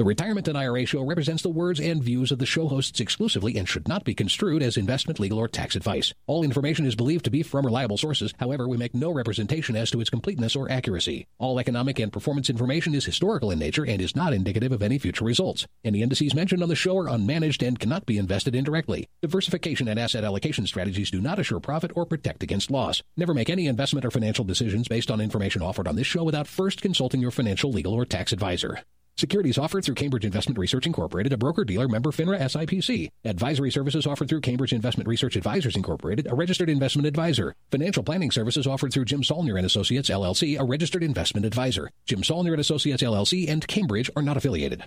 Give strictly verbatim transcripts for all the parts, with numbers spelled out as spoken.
The Retirement and I R A Show represents the words and views of the show hosts exclusively and should not be construed as investment, legal, or tax advice. All information is believed to be from reliable sources. However, we make no representation as to its completeness or accuracy. All economic and performance information is historical in nature and is not indicative of any future results. Any indices mentioned on the show are unmanaged and cannot be invested indirectly. Diversification and asset allocation strategies do not assure profit or protect against loss. Never make any investment or financial decisions based on information offered on this show without first consulting your financial, legal, or tax advisor. Securities offered through Cambridge Investment Research Incorporated, a broker-dealer member FINRA S I P C. Advisory services offered through Cambridge Investment Research Advisors Incorporated, a registered investment advisor. Financial planning services offered through Jim Saulnier and Associates, L L C, a registered investment advisor. Jim Saulnier and Associates, L L C, and Cambridge are not affiliated.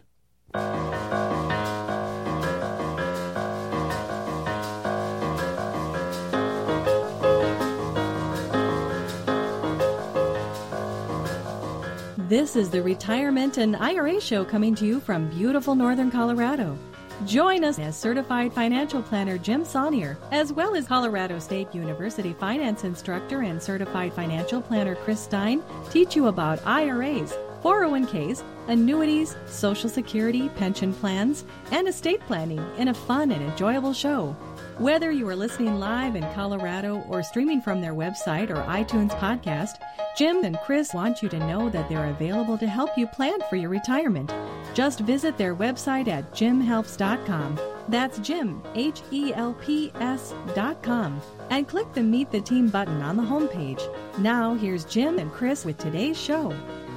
This is the Retirement and I R A Show coming to you from beautiful northern Colorado. Join us as certified financial planner Jim Saulnier, as well as Colorado State University finance instructor and certified financial planner Chris Stein, teach you about I R As, four oh one k's, annuities, Social Security, pension plans, and estate planning in a fun and enjoyable show. Whether you are listening live in Colorado or streaming from their website or iTunes podcast, Jim and Chris want you to know that they're available to help you plan for your retirement. Just visit their website at jim helps dot com. That's Jim, H E L P S dot com. And click the Meet the Team button on the homepage. Now, here's Jim and Chris with today's show.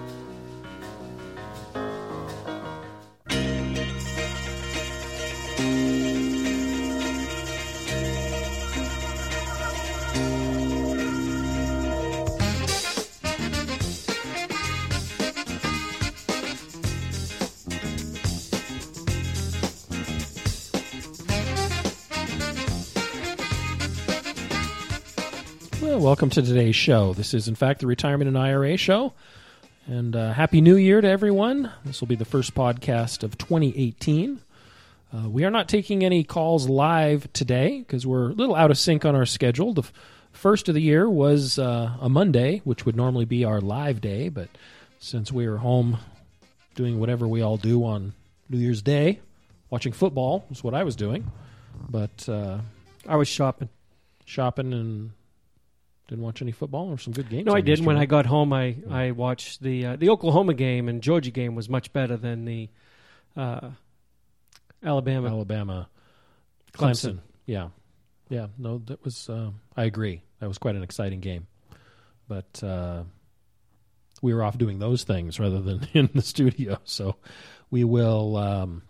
Welcome to today's show. This is, in fact, the Retirement and I R A Show. And uh, Happy New Year to everyone. This will be the first podcast of twenty eighteen. Uh, we are not taking any calls live today because we're a little out of sync on our schedule. The f- first of the year was uh, a Monday, which would normally be our live day. But since we were home doing whatever we all do on New Year's Day, watching football is what I was doing. But uh, I was shopping. Shopping and... Didn't watch any football or some good games? No, I did. When I got home, I, yeah. I watched the uh, the Oklahoma game, and Georgia game was much better than the uh, Alabama. Alabama. Clemson. Clemson. Yeah. Yeah. No, that was, uh, I agree. That was quite an exciting game. But uh, we were off doing those things rather than in the studio. So we will um,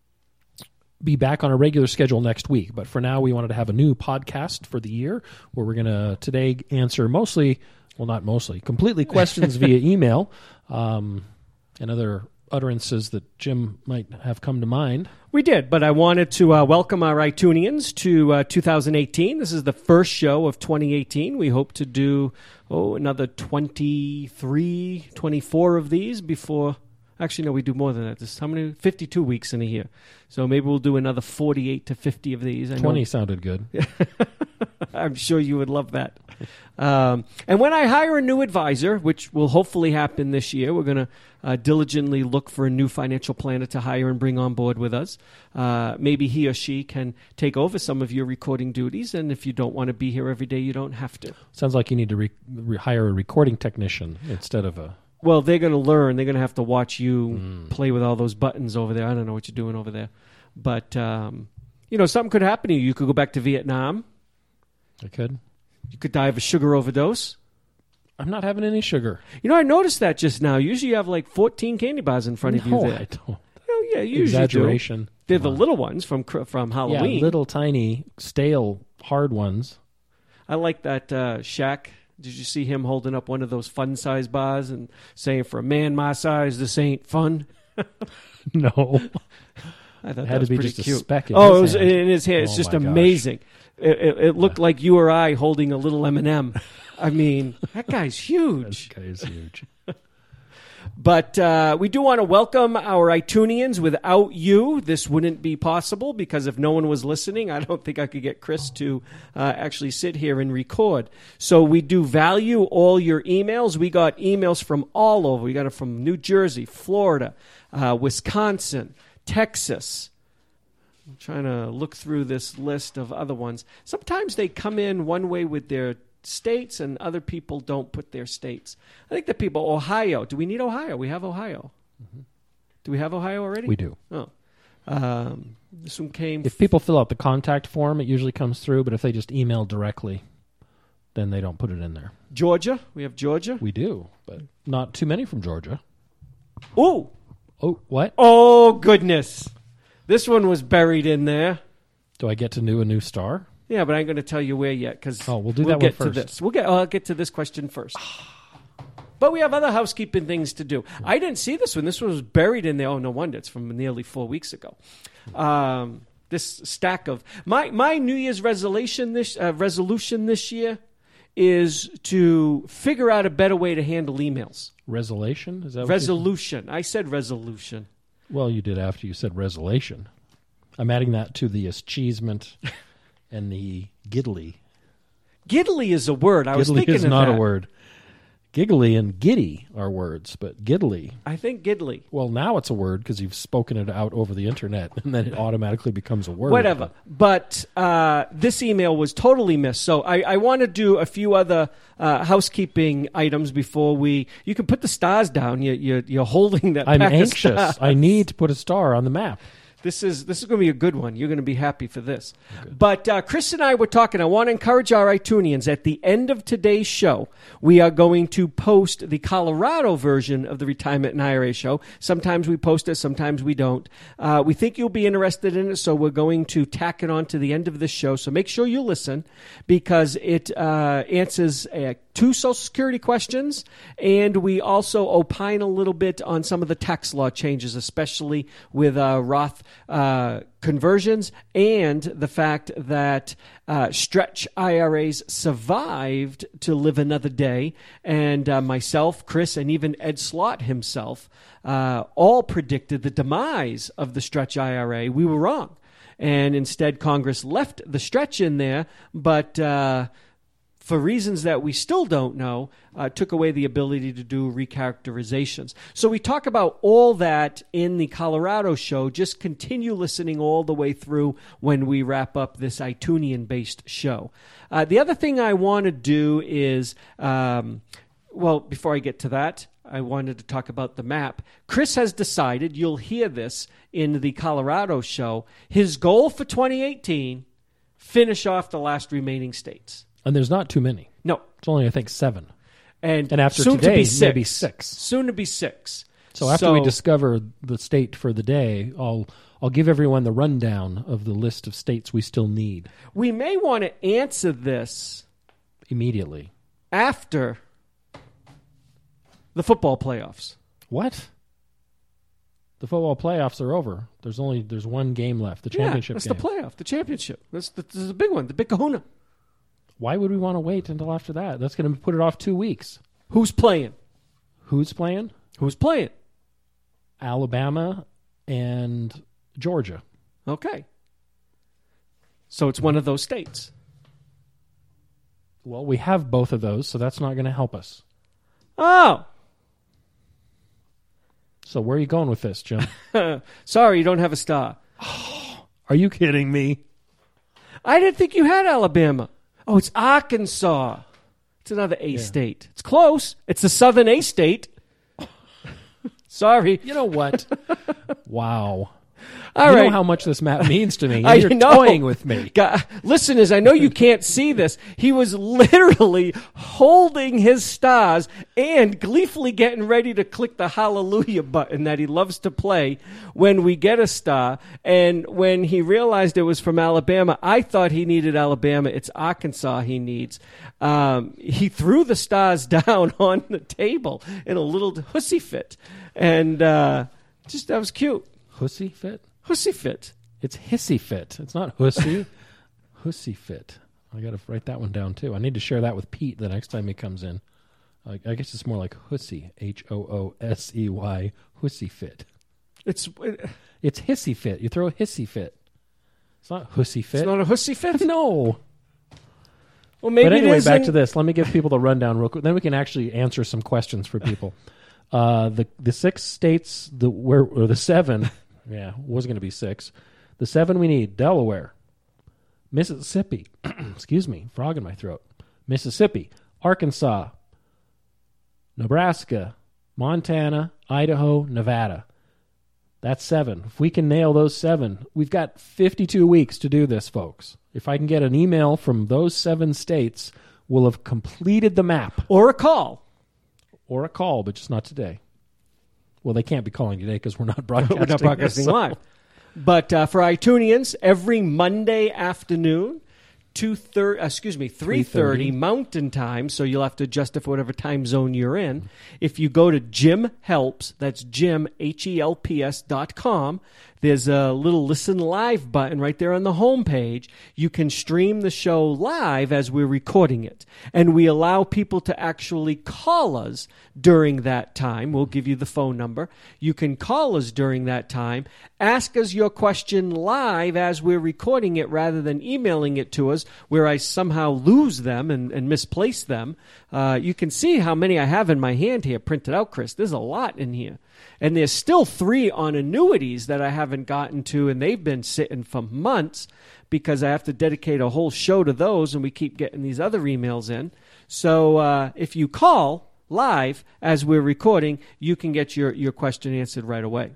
be back on a regular schedule next week. But for now, we wanted to have a new podcast for the year where we're going to today answer mostly, well, not mostly, completely questions via email um, and other utterances that Jim might have come to mind. We did, but I wanted to uh, welcome our iTunians to uh, two thousand eighteen. This is the first show of twenty eighteen. We hope to do, oh, another twenty-three, twenty-four of these before... Actually, no, we do more than that. This how many? fifty-two weeks in a year. So maybe we'll do another forty-eight to fifty of these. I twenty know. Sounded good. I'm sure you would love that. Um, and when I hire a new advisor, which will hopefully happen this year, we're going to uh, diligently look for a new financial planner to hire and bring on board with us. Uh, maybe he or she can take over some of your recording duties, and if you don't want to be here every day, you don't have to. Sounds like you need to re- re- hire a recording technician instead of a... Well, they're going to learn. They're going to have to watch you mm. play with all those buttons over there. I don't know what you're doing over there. But, um, you know, something could happen to you. You could go back to Vietnam. I could. You could die of a sugar overdose. I'm not having any sugar. You know, I noticed that just now. Usually you have like fourteen candy bars in front no, of you there. I don't. Oh, yeah, you usually Exaggeration. do. They're the little ones from from Halloween. Yeah, little, tiny, stale, hard ones. I like that uh, Shaq. Did you see him holding up one of those fun-size bars and saying, for a man my size, this ain't fun? No. I thought it had that was to be pretty just cute. a speck in oh, his it was hand. in his hand. It's oh just my amazing. It, it, it looked yeah. like you or I holding a little M and M. I mean, that guy's huge. That guy is huge. But uh, we do want to welcome our iTunians. Without you, this wouldn't be possible because if no one was listening, I don't think I could get Chris to uh, actually sit here and record. So we do value all your emails. We got emails from all over. We got it from New Jersey, Florida, uh, Wisconsin, Texas. I'm trying to look through this list of other ones. Sometimes they come in one way with their states, and other people don't put their states. I think the people, Ohio. Do we need Ohio? We have Ohio. Mm-hmm. Do we have Ohio already? We do. Oh. Um, this one came... If people fill out the contact form, it usually comes through, but if they just email directly, then they don't put it in there. Georgia. We have Georgia. We do, but not too many from Georgia. Ooh. Oh, what? Oh, goodness. This one was buried in there. Do I get to do a new star? Yeah, but I ain't going to tell you where yet because oh, we'll do we'll that get one first. to this. We'll get. I'll get to this question first. But we have other housekeeping things to do. I didn't see this one. This one was buried in there. Oh, no wonder. It's from nearly four weeks ago. Um, this stack of my my New Year's resolution this uh, resolution this year is to figure out a better way to handle emails. Resolution? Is that what resolution? I said resolution. Well, you did after you said resolution. I'm adding that to the achievement and the giddly. Giddly is a word. I giddly was thinking is of not that. a word. Giggly and giddy are words, but giddly. I think giddly. Well, now it's a word because you've spoken it out over the internet, and then it automatically becomes a word. Whatever. But uh, this email was totally missed. So I, I want to do a few other uh, housekeeping items before we... You can put the stars down. You're, you're, you're holding that I'm pack of anxious. stars. I need to put a star on the map. This is this is going to be a good one. You're going to be happy for this. But uh, Chris and I were talking. I want to encourage our iTunians. At the end of today's show, we are going to post the Colorado version of the Retirement and I R A show. Sometimes we post it, sometimes we don't. Uh, we think you'll be interested in it, so we're going to tack it on to the end of the show. So make sure you listen because it uh, answers uh, two Social Security questions, and we also opine a little bit on some of the tax law changes, especially with uh, Roth uh, conversions and the fact that uh, stretch I R As survived to live another day. And uh, myself, Chris, and even Ed Slott himself uh, all predicted the demise of the stretch I R A. We were wrong. And instead, Congress left the stretch in there, but... Uh, for reasons that we still don't know, uh, took away the ability to do recharacterizations. So we talk about all that in the Colorado show. Just continue listening all the way through when we wrap up this iTunian-based show. Uh, the other thing I want to do is, um, well, before I get to that, I wanted to talk about the map. Chris has decided, you'll hear this in the Colorado show, his goal for twenty eighteen, finish off the last remaining states. And there's not too many. No. It's only, I think, seven. And, and after soon today, to be six. maybe six. Soon to be six. So after so, we discover the state for the day, I'll I'll give everyone the rundown of the list of states we still need. We may want to answer this immediately after the football playoffs. What? The football playoffs are over. There's only there's one game left, the championship yeah, that's game. the playoff, the championship. That's the, this is the big one, the big kahuna. Why would we want to wait until after that? That's going to put it off two weeks. Who's playing? Who's playing? Who's playing? Alabama and Georgia. Okay. So it's one of those states. Well, we have both of those, so that's not going to help us. Oh. So where are you going with this, Jim? Sorry, you don't have a star. Are you kidding me? I didn't think you had Alabama. Oh, it's Arkansas. It's another A yeah. state. It's close. It's the southern A state. Sorry. You know what? Wow. All you right. know how much this map means to me. I You're know. toying with me. God, listeners, I know you can't see this. He was literally holding his stars and gleefully getting ready to click the hallelujah button that he loves to play when we get a star. And when he realized it was from Alabama, I thought he needed Alabama. It's Arkansas he needs. Um, he threw the stars down on the table in a little hussy fit. And uh, just that was cute. Hussy fit? Hussy fit. It's hissy fit. It's not hussy. Hussy fit. I got to write that one down, too. I need to share that with Pete the next time he comes in. I, I guess it's more like hussy. H O O S E Y. Hussy fit. It's it, it's hissy fit. You throw a hissy fit. It's not hussy fit. It's not a hussy fit? No. Well, maybe but anyway, it is back in... to this. Let me give people the rundown real quick. Then we can actually answer some questions for people. Uh, the the six states, the where or the seven, yeah, was going to be six. The seven we need: Delaware, Mississippi. Excuse me, frog in my throat. Mississippi, Arkansas, Nebraska, Montana, Idaho, Nevada. That's seven. If we can nail those seven, we've got fifty-two weeks to do this, folks. If I can get an email from those seven states, we'll have completed the map. Or a call. Or a call, but just not today. Well, they can't be calling today because we're not broadcasting. We're not broadcasting so. live. But uh, for iTunians, every Monday afternoon, two thirty, excuse me, three thirty Mountain Time, so you'll have to adjust it for whatever time zone you're in. If you go to Jim Helps, that's Jim, H E L P S dot com, there's a little Listen Live button right there on the homepage. You can stream the show live as we're recording it. And we allow people to actually call us during that time. We'll give you the phone number. You can call us during that time. Ask us your question live as we're recording it rather than emailing it to us where I somehow lose them and, and misplace them. Uh, you can see how many I have in my hand here printed out, Chris. There's a lot in here. And there's still three on annuities that I haven't gotten to, and they've been sitting for months because I have to dedicate a whole show to those, and we keep getting these other emails in. So uh, if you call live as we're recording, you can get your, your question answered right away.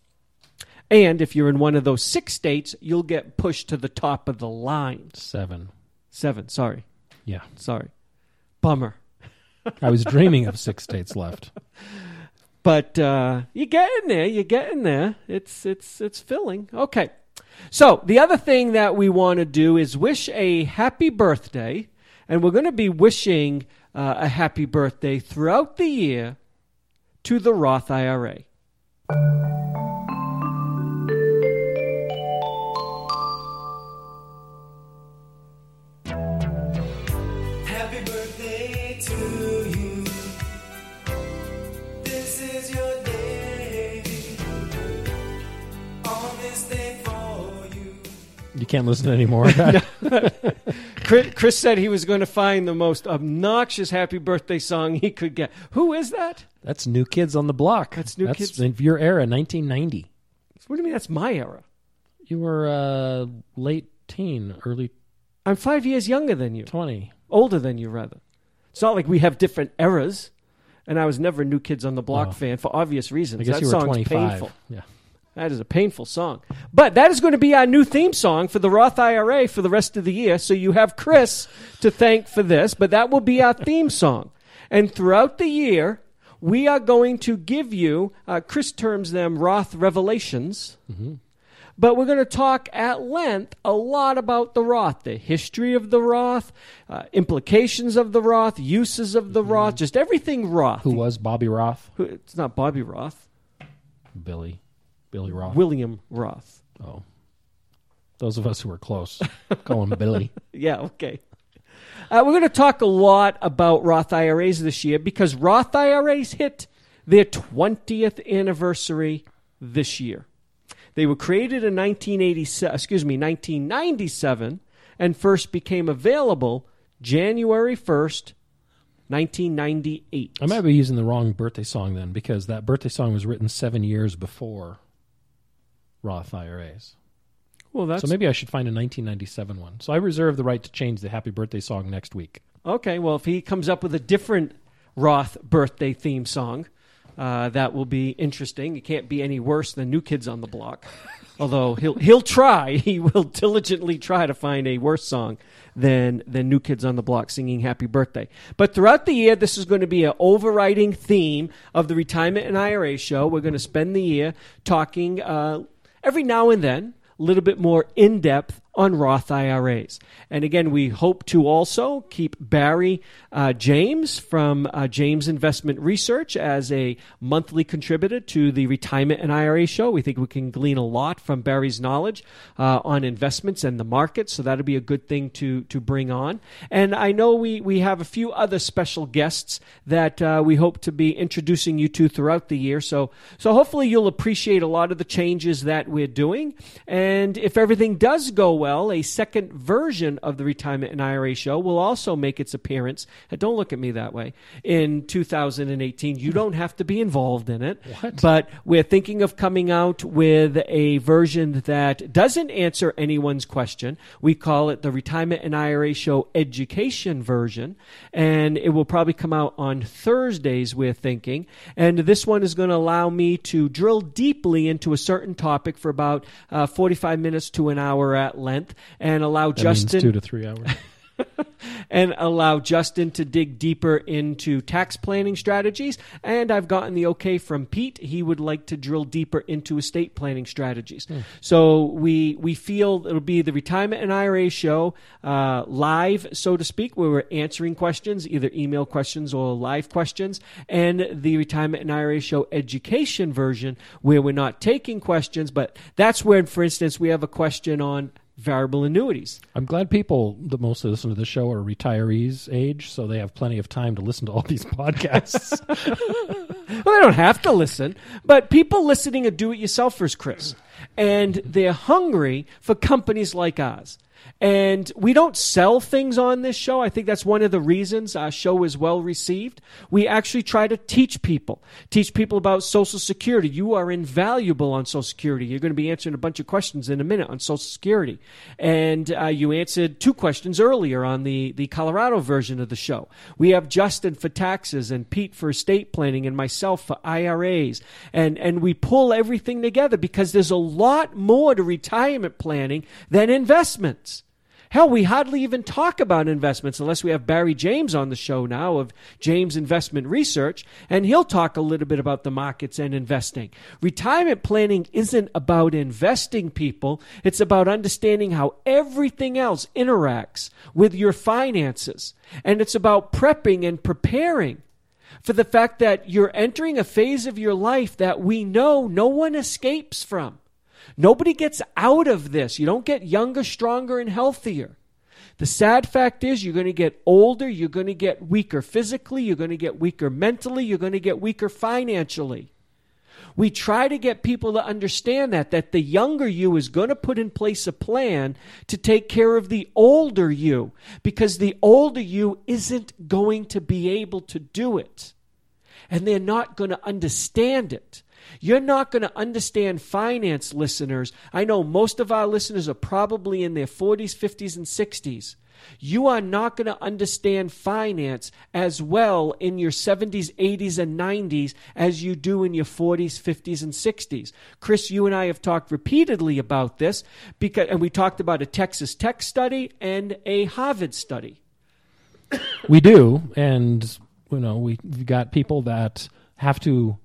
And if you're in one of those six states, you'll get pushed to the top of the line. Seven. Seven, sorry. Yeah. Sorry. Bummer. I was dreaming of six states left. But uh, you're getting there. You're getting there. It's it's it's filling. Okay. So the other thing that we want to do is wish a happy birthday, and we're going to be wishing uh, a happy birthday throughout the year to the Roth I R A. Happy birthday to you. This is your day. On this day for you. You can't listen anymore. Chris, Chris said he was going to find the most obnoxious happy birthday song he could get. Who is that? That's New Kids on the Block. That's New That's Kids? in your era, nineteen ninety. What do you mean that's my era? You were uh, late teen, early I'm five years younger than you. twenty. Older than you, rather. It's not like we have different eras. And I was never a New Kids on the Block Oh. fan for obvious reasons. I guess that you were song's twenty-five. painful. Yeah. That is a painful song. But that is going to be our new theme song for the Roth I R A for the rest of the year. So you have Chris to thank for this, but that will be our theme song. And throughout the year, we are going to give you, uh, Chris terms them Roth Revelations, Mm-hmm. but we're going to talk at length a lot about the Roth, the history of the Roth, uh, implications of the Roth, uses of the Mm-hmm. Roth, just everything Roth. Who was Bobby Roth? Who- It's not Bobby Roth. Billy. Billy Roth. William Roth. Oh. Those of us who were close call him Billy. Yeah, okay. Uh, we're going to talk a lot about Roth I R As this year because Roth I R As hit their twentieth anniversary this year. They were created in nineteen eighty-seven, excuse me, nineteen ninety-seven, and first became available January first, nineteen ninety-eight. I might be using the wrong birthday song then because that birthday song was written seven years before Roth I R As. Well, that's So maybe I should find a nineteen ninety-seven one. So I reserve the right to change the happy birthday song next week. okay. Well, if he comes up with a different Roth birthday theme song, uh, that will be interesting. It can't be any worse than New Kids on the Block. Although he'll he'll try, he will diligently try to find a worse song than than New Kids on the Block singing Happy Birthday. But throughout the year, this is going to be an overriding theme of the Retirement and I R A show. We're going to spend the year talking uh, every now and then a little bit more in depth on Roth I R As. And again, we hope to also keep Barry uh, James from uh, James Investment Research as a monthly contributor to the Retirement and I R A show. We think we can glean a lot from Barry's knowledge uh, on investments and the market, so that'll be a good thing to to bring on. And I know we, we have a few other special guests that uh, we hope to be introducing you to throughout the year. So, so hopefully you'll appreciate a lot of the changes that we're doing. And if everything does go well, well, a second version of the Retirement and I R A Show will also make its appearance. And don't look at me that way. In two thousand eighteen, you don't have to be involved in it. What? But we're thinking of coming out with a version that doesn't answer anyone's question. We call it the Retirement and I R A Show Education version. And it will probably come out on Thursdays, we're thinking. And this one is going to allow me to drill deeply into a certain topic for about uh, forty-five minutes to an hour at length, and allow That Justin means two to three hours. and allow Justin to dig deeper into tax planning strategies. And I've gotten the okay from Pete. He would like to drill deeper into estate planning strategies. Hmm. So we we feel it'll be the Retirement and I R A Show uh, live, so to speak, where we're answering questions, either email questions or live questions, and the Retirement and I R A Show Education version, where we're not taking questions, but that's where, for instance, we have a question on variable annuities. I'm glad people that mostly listen to the show are retirees age, so they have plenty of time to listen to all these podcasts. Well, they don't have to listen, but people listening are do-it-yourselfers, Chris, and they're hungry for companies like ours. And we don't sell things on this show. I think that's one of the reasons our show is well received. We actually try to teach people, teach people about Social Security. You are invaluable on Social Security. You're going to be answering a bunch of questions in a minute on Social Security. And uh, you answered two questions earlier on the, the Colorado version of the show. We have Justin for taxes and Pete for estate planning and myself for I R As. And, and we pull everything together because there's a lot more to retirement planning than investments. Hell, we hardly even talk about investments unless we have Barry James on the show now of James Investment Research, and he'll talk a little bit about the markets and investing. Retirement planning isn't about investing, people. It's about understanding how everything else interacts with your finances. And it's about prepping and preparing for the fact that you're entering a phase of your life that we know no one escapes from. Nobody gets out of this. You don't get younger, stronger, and healthier. The sad fact is you're going to get older, you're going to get weaker physically, you're going to get weaker mentally, you're going to get weaker financially. We try to get people to understand that, that the younger you is going to put in place a plan to take care of the older you, because the older you isn't going to be able to do it. And they're not going to understand it. You're not going to understand finance, listeners. I know most of our listeners are probably in their forties, fifties, and sixties. You are not going to understand finance as well in your seventies, eighties, and nineties as you do in your forties, fifties, and sixties. Chris, you and I have talked repeatedly about this, because, and we talked about a Texas Tech study and a Harvard study. We do, and you know, we, we've got people that have to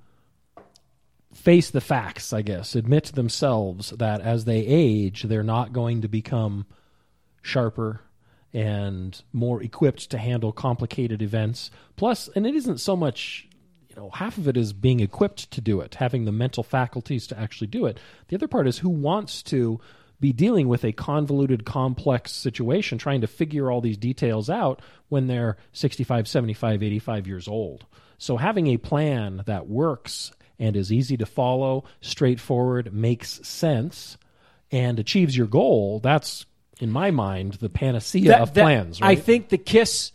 face the facts, I guess, admit to themselves that as they age, they're not going to become sharper and more equipped to handle complicated events. Plus, and it isn't so much, you know, half of it is being equipped to do it, having the mental faculties to actually do it. The other part is who wants to be dealing with a convoluted, complex situation, trying to figure all these details out when they're sixty-five, seventy-five, eighty-five years old. So having a plan that works and is easy to follow, straightforward, makes sense, and achieves your goal, that's, in my mind, the panacea That- of that- plans. Right? I think the KISS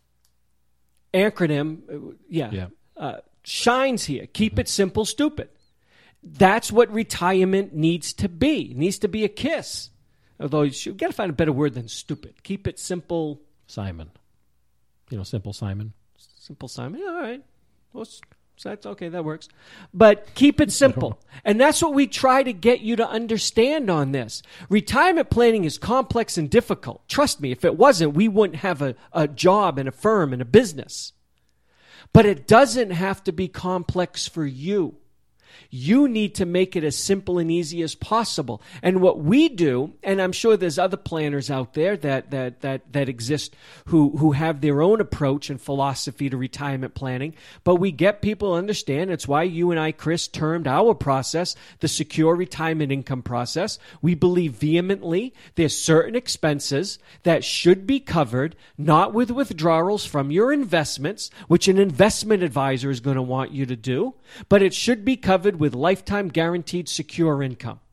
acronym, uh, yeah, Yeah. Uh, shines here. Keep it simple, stupid. That's what retirement needs to be. It needs to be a KISS. Although you should, got to find a better word than stupid. Keep it simple. Simon. You know, Simple Simon. Simple Simon. Yeah, all right. Well, s- so that's okay. That works. But keep it simple. And that's what we try to get you to understand on this. Retirement planning is complex and difficult. Trust me, if it wasn't, we wouldn't have a, a job and a firm and a business. But it doesn't have to be complex for you. You need to make it as simple and easy as possible. And what we do, and I'm sure there's other planners out there that that that that exist who who have their own approach and philosophy to retirement planning, but we get people to understand. It's why you and I, Chris, termed our process the secure retirement income process. We believe vehemently there's certain expenses that should be covered, not with withdrawals from your investments, which an investment advisor is going to want you to do, but it should be covered with lifetime guaranteed secure income.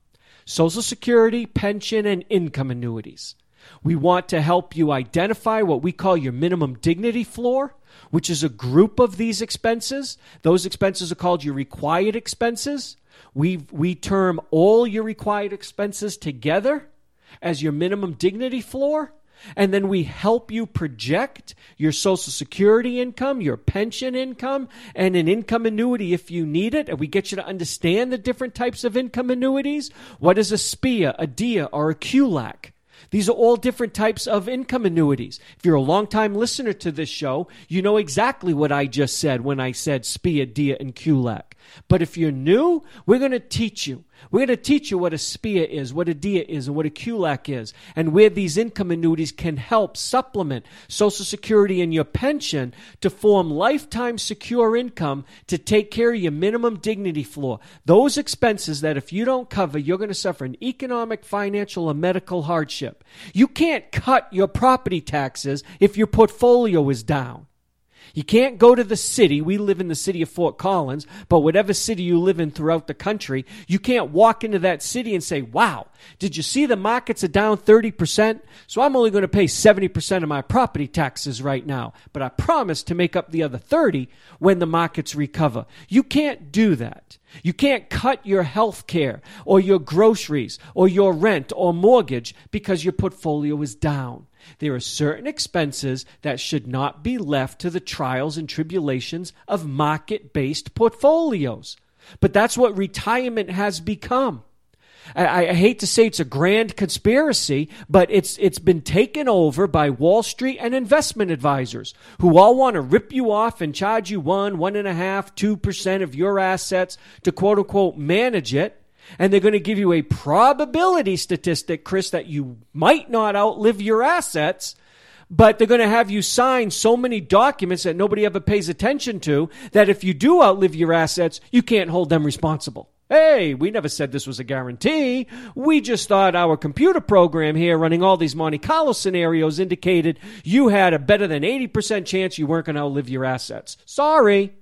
Social Security, pension, and income annuities. We want to help you identify what we call your minimum dignity floor, which is a group of these expenses. Those expenses are called your required expenses. We we term all your required expenses together as your minimum dignity floor. And then we help you project your Social Security income, your pension income, and an income annuity if you need it. And we get you to understand the different types of income annuities. What is a S P I A, a D I A, or a Q L A C? These are all different types of income annuities. If you're a longtime listener to this show, you know exactly what I just said when I said S P I A, D I A, and Q L A C. But if you're new, we're going to teach you. We're going to teach you what a S P I A is, what a D I A is, and what a Q L A C is, and where these income annuities can help supplement Social Security and your pension to form lifetime secure income to take care of your minimum dignity floor. Those expenses that if you don't cover, you're going to suffer an economic, financial, or medical hardship. You can't cut your property taxes if your portfolio is down. You can't go to the city. We live in the city of Fort Collins, but whatever city you live in throughout the country, you can't walk into that city and say, wow, did you see the markets are down thirty percent? So I'm only going to pay seventy percent of my property taxes right now, but I promise to make up the other thirty when the markets recover. You can't do that. You can't cut your health care or your groceries or your rent or mortgage because your portfolio is down. There are certain expenses that should not be left to the trials and tribulations of market-based portfolios. But that's what retirement has become. I, I hate to say it's a grand conspiracy, but it's it's been taken over by Wall Street and investment advisors who all want to rip you off and charge you one, one and a half, two percent of your assets to quote unquote manage it. And they're going to give you a probability statistic, Chris, that you might not outlive your assets, but they're going to have you sign so many documents that nobody ever pays attention to that if you do outlive your assets, you can't hold them responsible. Hey, we never said this was a guarantee. We just thought our computer program here running all these Monte Carlo scenarios indicated you had a better than eighty percent chance you weren't going to outlive your assets. Sorry.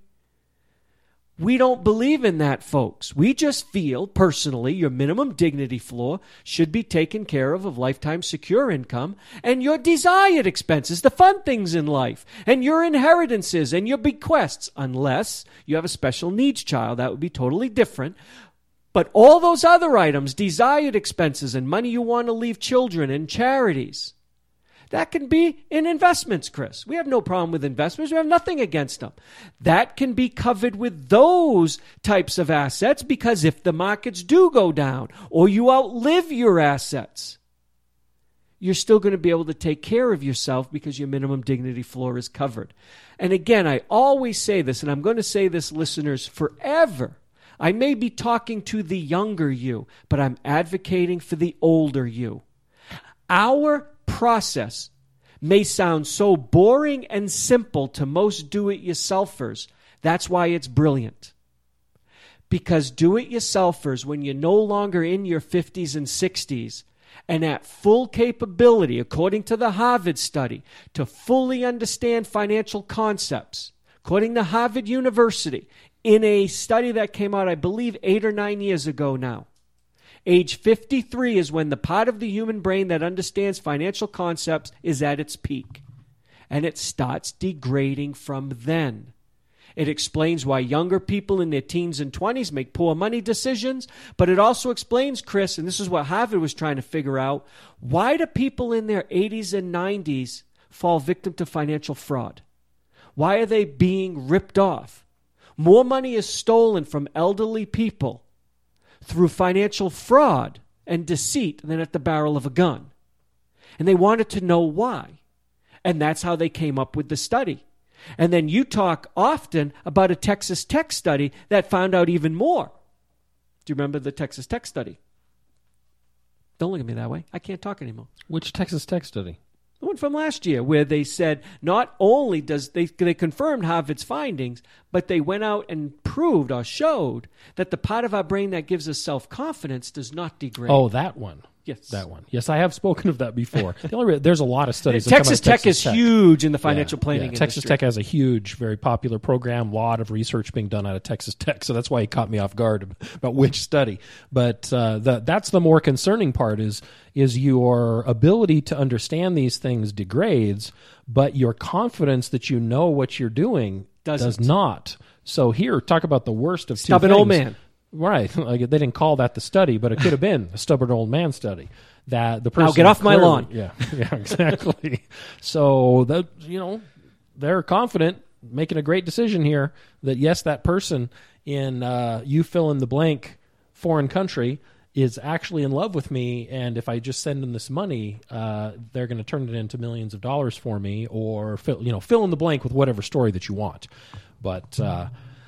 We don't believe in that, folks. We just feel, personally, your minimum dignity floor should be taken care of of lifetime secure income and your desired expenses, the fun things in life, and your inheritances and your bequests, unless you have a special needs child. That would be totally different. But all those other items, desired expenses and money you want to leave children and charities, that can be in investments, Chris. We have no problem with investments. We have nothing against them. That can be covered with those types of assets because if the markets do go down or you outlive your assets, you're still going to be able to take care of yourself because your minimum dignity floor is covered. And again, I always say this, and I'm going to say this, listeners, forever. I may be talking to the younger you, but I'm advocating for the older you. Our process may sound so boring and simple to most do-it-yourselfers. That's why it's brilliant. Because do-it-yourselfers, when you're no longer in your fifties and sixties and at full capability, according to the Harvard study, to fully understand financial concepts, according to Harvard University, in a study that came out, I believe, eight or nine years ago now, age fifty-three is when the part of the human brain that understands financial concepts is at its peak. And it starts degrading from then. It explains why younger people in their teens and twenties make poor money decisions. But it also explains, Chris, and this is what Harvard was trying to figure out, why do people in their eighties and nineties fall victim to financial fraud? Why are they being ripped off? More money is stolen from elderly people through financial fraud and deceit than at the barrel of a gun. And they wanted to know why. And that's how they came up with the study. And then you talk often about a Texas Tech study that found out even more. Do you remember the Texas Tech study? Don't look at me that way. I can't talk anymore. Which Texas Tech study? The one from last year, where they said not only does they they confirmed Harvard's findings, but they went out and proved or showed that the part of our brain that gives us self-confidence does not degrade. Oh, that one. Yes. That one. Yes, I have spoken of that before. The only re- there's a lot of studies. that come out Texas of Tech Texas is Tech. huge in the Yeah, financial planning yeah. industry. Texas Tech has a huge, very popular program. A lot of research being done out of Texas Tech, so that's why he caught me off guard about which study. But uh, the, that's the more concerning part is is your ability to understand these things degrades, but your confidence that you know what you're doing Doesn't. does not. So here, talk about the worst of two Stubborn things. old man. Right. Like, they didn't call that the study, but it could have been a stubborn old man study. That the person Now get off my clearly- lawn. Yeah, yeah, exactly. So that you know, they're confident, making a great decision here. That yes, that person in uh, you fill in the blank foreign country is actually in love with me, and if I just send them this money, uh, they're going to turn it into millions of dollars for me, or fill, you know, fill in the blank with whatever story that you want. But uh,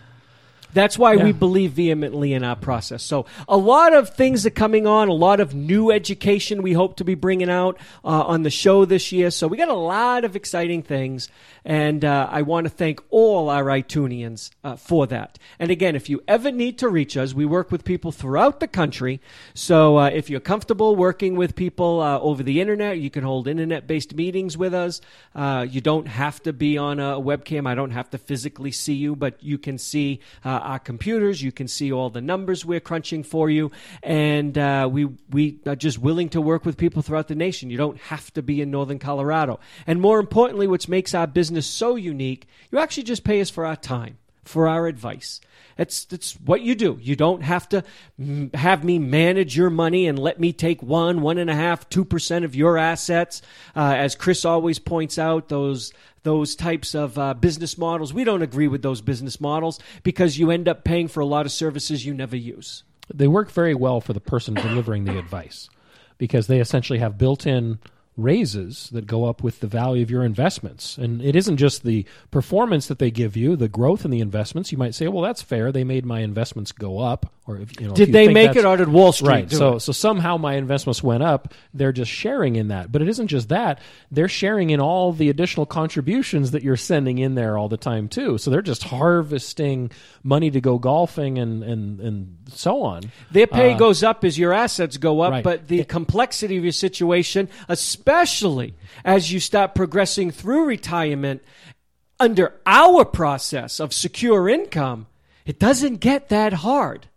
That's why Yeah. we believe vehemently in our process. So a lot of things are coming on, a lot of new education we hope to be bringing out uh, on the show this year. So we got a lot of exciting things, and uh, I want to thank all our iTunians uh, for that. And again, if you ever need to reach us, we work with people throughout the country. So uh, if you're comfortable working with people uh, over the internet, you can hold internet-based meetings with us. Uh, you don't have to be on a webcam. I don't have to physically see you, but you can see uh, our computers. You can see all the numbers we're crunching for you, and uh, we we are just willing to work with people throughout the nation. You don't have to be in Northern Colorado. And more importantly, which makes our business so unique, you actually just pay us for our time, for our advice. That's that's what you do. You don't have to m- have me manage your money and let me take one, one and a half, two percent of your assets. Uh, as Chris always points out, those those types of uh, business models, we don't agree with those business models because you end up paying for a lot of services you never use. they work very well for the person delivering the advice because they essentially have built-in raises that go up with the value of your investments. And it isn't just the performance that they give you, the growth in the investments. You might say, well, that's fair. They made my investments go up. Or if, you know, if Did you they think make that's- it, or did Wall Street Right. do So, it? so somehow my investments went up. They're just sharing in that. But it isn't just that. They're sharing in all the additional contributions that you're sending in there all the time, too. So they're just harvesting money to go golfing and, and, and so on. Their pay Uh, goes up as your assets go up, right. but the complexity of your situation, especially as you start progressing through retirement under our process of secure income, it doesn't get that hard.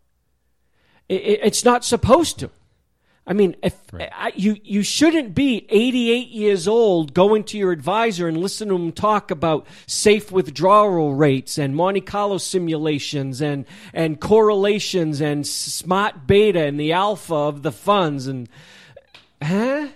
It, it, it's not supposed to. I mean, if I, you you shouldn't be eighty-eight years old going to your advisor and listening to him talk about safe withdrawal rates and Monte Carlo simulations and and correlations and smart beta and the alpha of the funds and huh?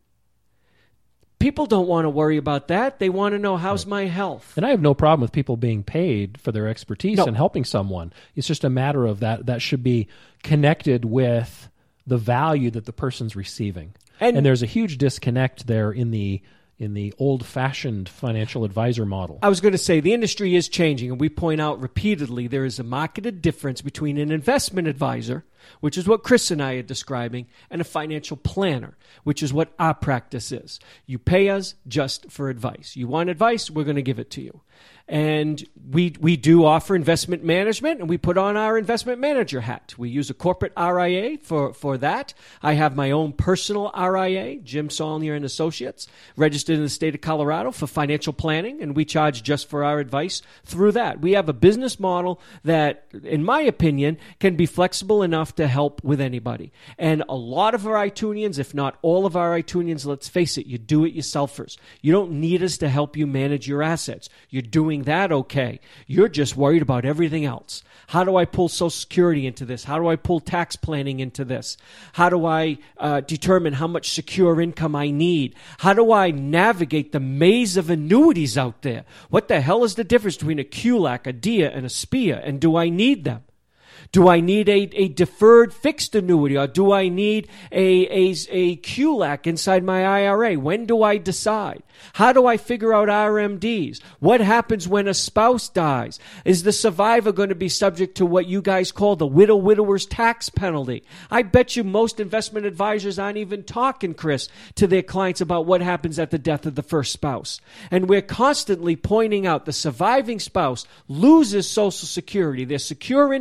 People don't want to worry about that. They want to know how's my health. And I have no problem with people being paid for their expertise No. and helping someone. It's just a matter of that that should be connected with the value that the person's receiving. And- And, there's a huge disconnect there in the in the old-fashioned financial advisor model. I was going to say the industry is changing, and we point out repeatedly there is a marketed difference between an investment advisor, which is what Chris and I are describing, and a financial planner, which is what our practice is. You pay us just for advice. You want advice, we're going to give it to you. And we we do offer investment management, and we put on our investment manager hat. We use a corporate R I A for, for that. I have my own personal R I A, Jim Saulnier and Associates, registered in the state of Colorado for financial planning, and we charge just for our advice through that. We have a business model that, in my opinion, can be flexible enough to help with anybody. And a lot of our iTunians, if not all of our iTunians, let's face it, you do-it-yourselfers. You don't need us to help you manage your assets. You're doing that okay. You're just worried about everything else. How do I pull Social Security into this? How do I pull tax planning into this? How do I uh, determine how much secure income I need? How do I navigate the maze of annuities out there? What the hell is the difference between a Q L A C, a D I A, and a S P I A? And do I need them? Do I need a, a deferred fixed annuity, or do I need a, a, a Q L A C inside my I R A? When do I decide? How do I figure out R M Ds? What happens when a spouse dies? Is the survivor going to be subject to what you guys call the widow-widower's tax penalty? I bet you most investment advisors aren't even talking, Chris, to their clients about what happens at the death of the first spouse. And we're constantly pointing out the surviving spouse loses Social Security. Their secure income is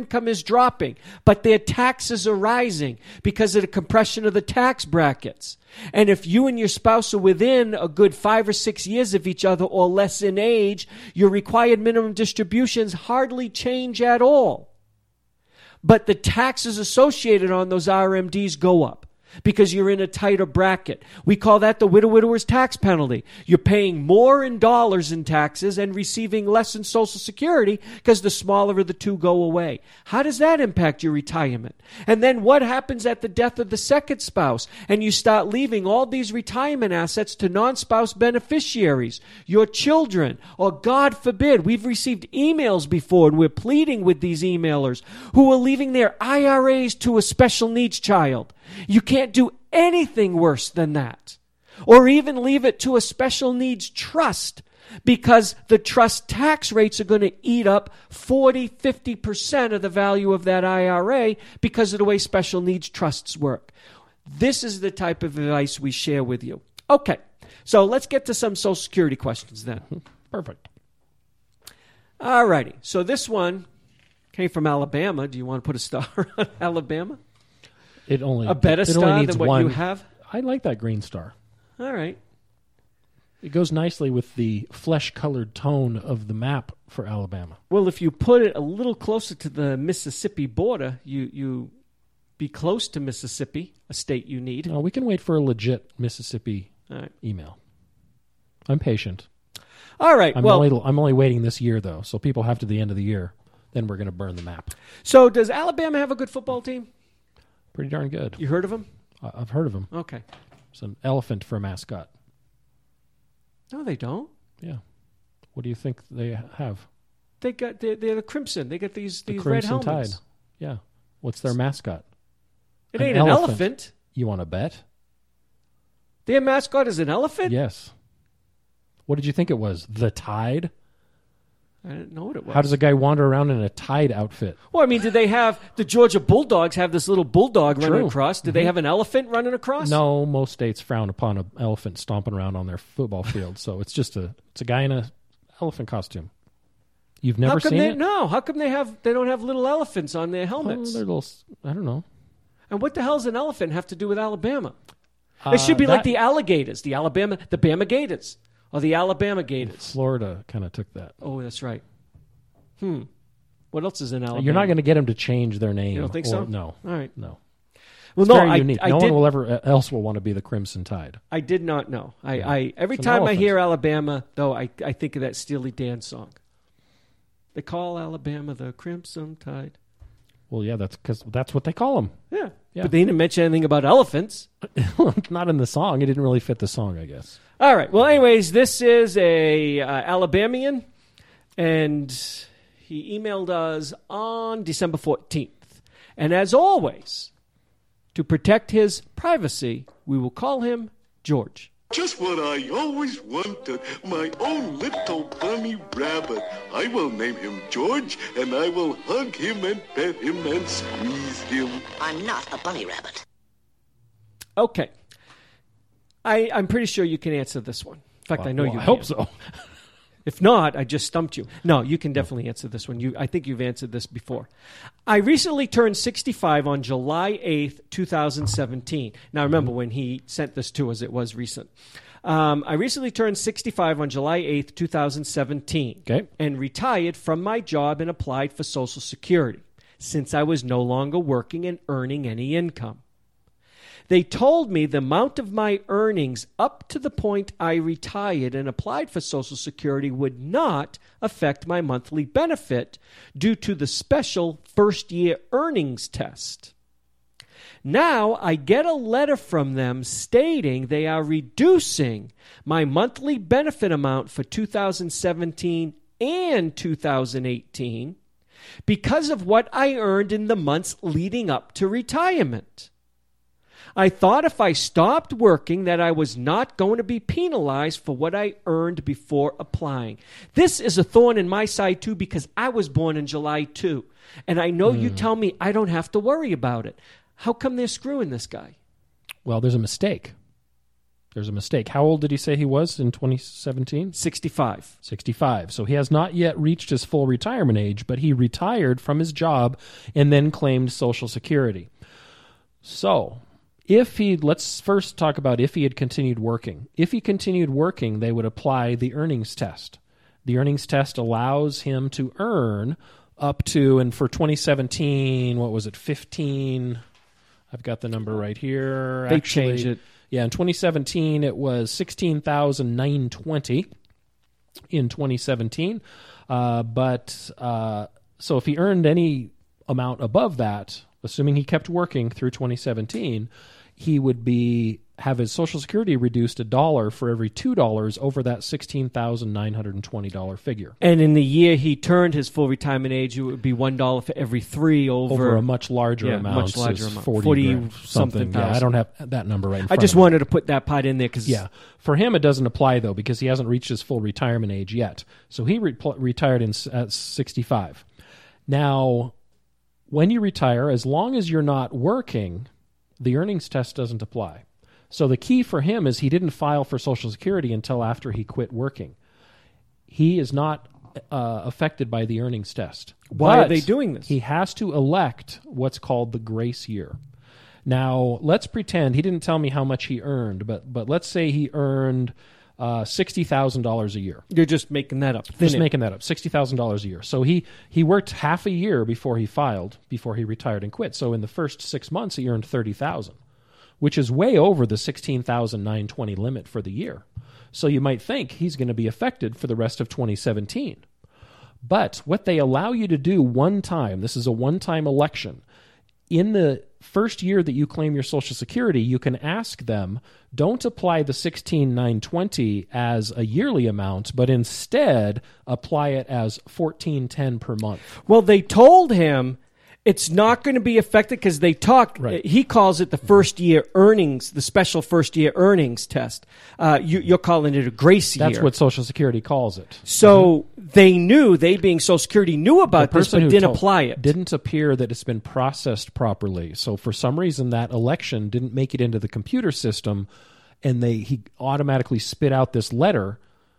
dropping, but their taxes are rising because of the compression of the tax brackets. And if you and your spouse are within a good five or six years of each other or less in age, your required minimum distributions hardly change at all. But the taxes associated on those R M Ds go up because you're in a tighter bracket. We call that the widow-widower's tax penalty. You're paying more in dollars in taxes and receiving less in Social Security because the smaller of the two go away. How does that impact your retirement? And then what happens at the death of the second spouse? And you start leaving all these retirement assets to non-spouse beneficiaries, your children, or God forbid, we've received emails before and we're pleading with these emailers who are leaving their I R As to a special needs child. You can't do anything worse than that. Or even leave it to a special needs trust because the trust tax rates are going to eat up forty, fifty percent of the value of that I R A because of the way special needs trusts work. This is the type of advice we share with you. Okay, so let's get to some Social Security questions then. Perfect. All righty. So this one came from Alabama. Do you want to put a star on Alabama? It only A better it only star needs than what one. you have? I like that green star. All right. It goes nicely with the flesh-colored tone of the map for Alabama. Well, if you put it a little closer to the Mississippi border, you you be close to Mississippi, a state you need. No, we can wait for a legit Mississippi All right. email. I'm patient. All right. I'm well, only I'm only waiting this year though, so people have to the end of the year. Then we're going to burn the map. so does Alabama have a good football team? Pretty darn good. You heard of them? I- I've heard of them. Okay. It's an elephant for a mascot. No, they don't. Yeah. What do you think they have? They got they're, they're the Crimson. They got these The these red Crimson helmets. Tide. Yeah. What's their mascot? It An ain't an elephant. elephant. You want to bet? Their mascot is an elephant? Yes. What did you think it was? The Tide? I didn't know what it was. How does a guy wander around in a Tide outfit? Well, I mean, did they have the Georgia Bulldogs have this little bulldog running True. across? Did they have an elephant running across? No, most states frown upon an elephant stomping around on their football field. So it's just a it's a guy in a elephant costume. You've never How come seen they it? no? How come they have they don't have little elephants on their Oh, helmets? they're little. I don't know. And what the hell's an elephant have to do with Alabama? Uh, It should be like that- the alligators, the Alabama, the Bama Gators, or the Alabama Gators. Florida kind of took that. Oh, that's right. Hmm. What else is in Alabama? You're not going to get them to change their name. You don't think or- so? No. All right. No. Well, It's no, very I, unique. I no did. one will ever else will want to be the Crimson Tide. I did not know. I, Yeah. I every It's an time I elephant. hear Alabama, though, I I think of that Steely Dan song. They call Alabama the Crimson Tide. Well, yeah, that's because that's what they call them. Yeah. Yeah. But they didn't mention anything about elephants. Not in the song. It didn't really fit the song, I guess. All right. Well, anyways, this is a uh, Alabamian, and he emailed us on December fourteenth. And as always, to protect his privacy, we will call him George. Just what I always wanted, my own little bunny rabbit. I will name him George, and I will hug him and pet him and squeeze him. I'm not a bunny rabbit. Okay. I, I'm pretty sure you can answer this one. In fact, I know Well, you I can. hope so. If not, I just stumped you. No, you can definitely answer this one. You, I think you've answered this before. I recently turned sixty-five on July eighth, twenty seventeen. Now, remember, when he sent this to us, it was recent. Um, I recently turned sixty-five on July eighth, twenty seventeen, Okay. and retired from my job and applied for Social Security since I was no longer working and earning any income. They told me the amount of my earnings up to the point I retired and applied for Social Security would not affect my monthly benefit due to the special first-year earnings test. Now I get a letter from them stating they are reducing my monthly benefit amount for two thousand seventeen and two thousand eighteen because of what I earned in the months leading up to retirement. I thought if I stopped working that I was not going to be penalized for what I earned before applying. This is a thorn in my side, too, because I was born in July, too. And I know you tell me I don't have to worry about it. How come they're screwing this guy? Well, there's a mistake. There's a mistake. How old did he say he was in twenty seventeen? sixty-five. sixty-five. So he has not yet reached his full retirement age, but he retired from his job and then claimed Social Security. So if he, let's first talk about if he had continued working. If he continued working, they would apply the earnings test. The earnings test allows him to earn up to, and for twenty seventeen, what was it, fifteen? I've got the number right here. They Actually, changed it. Yeah, in twenty seventeen, it was sixteen thousand nine hundred twenty in twenty seventeen. Uh, but uh, so if he earned any amount above that, assuming he kept working through twenty seventeen, he would be have his Social Security reduced a dollar for every two dollars over that sixteen thousand nine hundred twenty dollars figure. And in the year he turned his full retirement age, it would be one dollar for every three over, Over a much larger yeah, amount. much larger is amount. forty, forty grand, something something. Yeah, I thousand. don't have that number right in I front just of me. wanted to put that part in there because Yeah. For him, it doesn't apply, though, because he hasn't reached his full retirement age yet. So he re- retired in, at sixty-five. Now, when you retire, as long as you're not working, the earnings test doesn't apply. So the key for him is he didn't file for Social Security until after he quit working. He is not uh, affected by the earnings test. Why are But they doing this? He has to elect what's called the grace year. Now, let's pretend, he didn't tell me how much he earned, but but let's say he earned uh, sixty thousand dollars a year. You're just making that up. Thin Just it. making that up, sixty thousand dollars a year. So he, he worked half a year before he filed, before he retired and quit. So in the first six months, he earned thirty thousand dollars, which is way over the sixteen thousand nine hundred twenty limit for the year. So you might think he's going to be affected for the rest of twenty seventeen. But what they allow you to do one time, this is a one-time election, in the first year that you claim your Social Security, you can ask them, don't apply the sixteen thousand nine hundred twenty as a yearly amount, but instead apply it as fourteen ten per month. Well, they told him it's not going to be affected because they talked. Right. He calls it the first year earnings, the special first year earnings test. Uh, you, you're calling it a grace year. That's what Social Security calls it. So they knew, they being Social Security, knew about The this, person but who didn't told- apply it. Didn't appear that it's been processed properly. So for some reason, that election didn't make it into the computer system, and they he automatically spit out this letter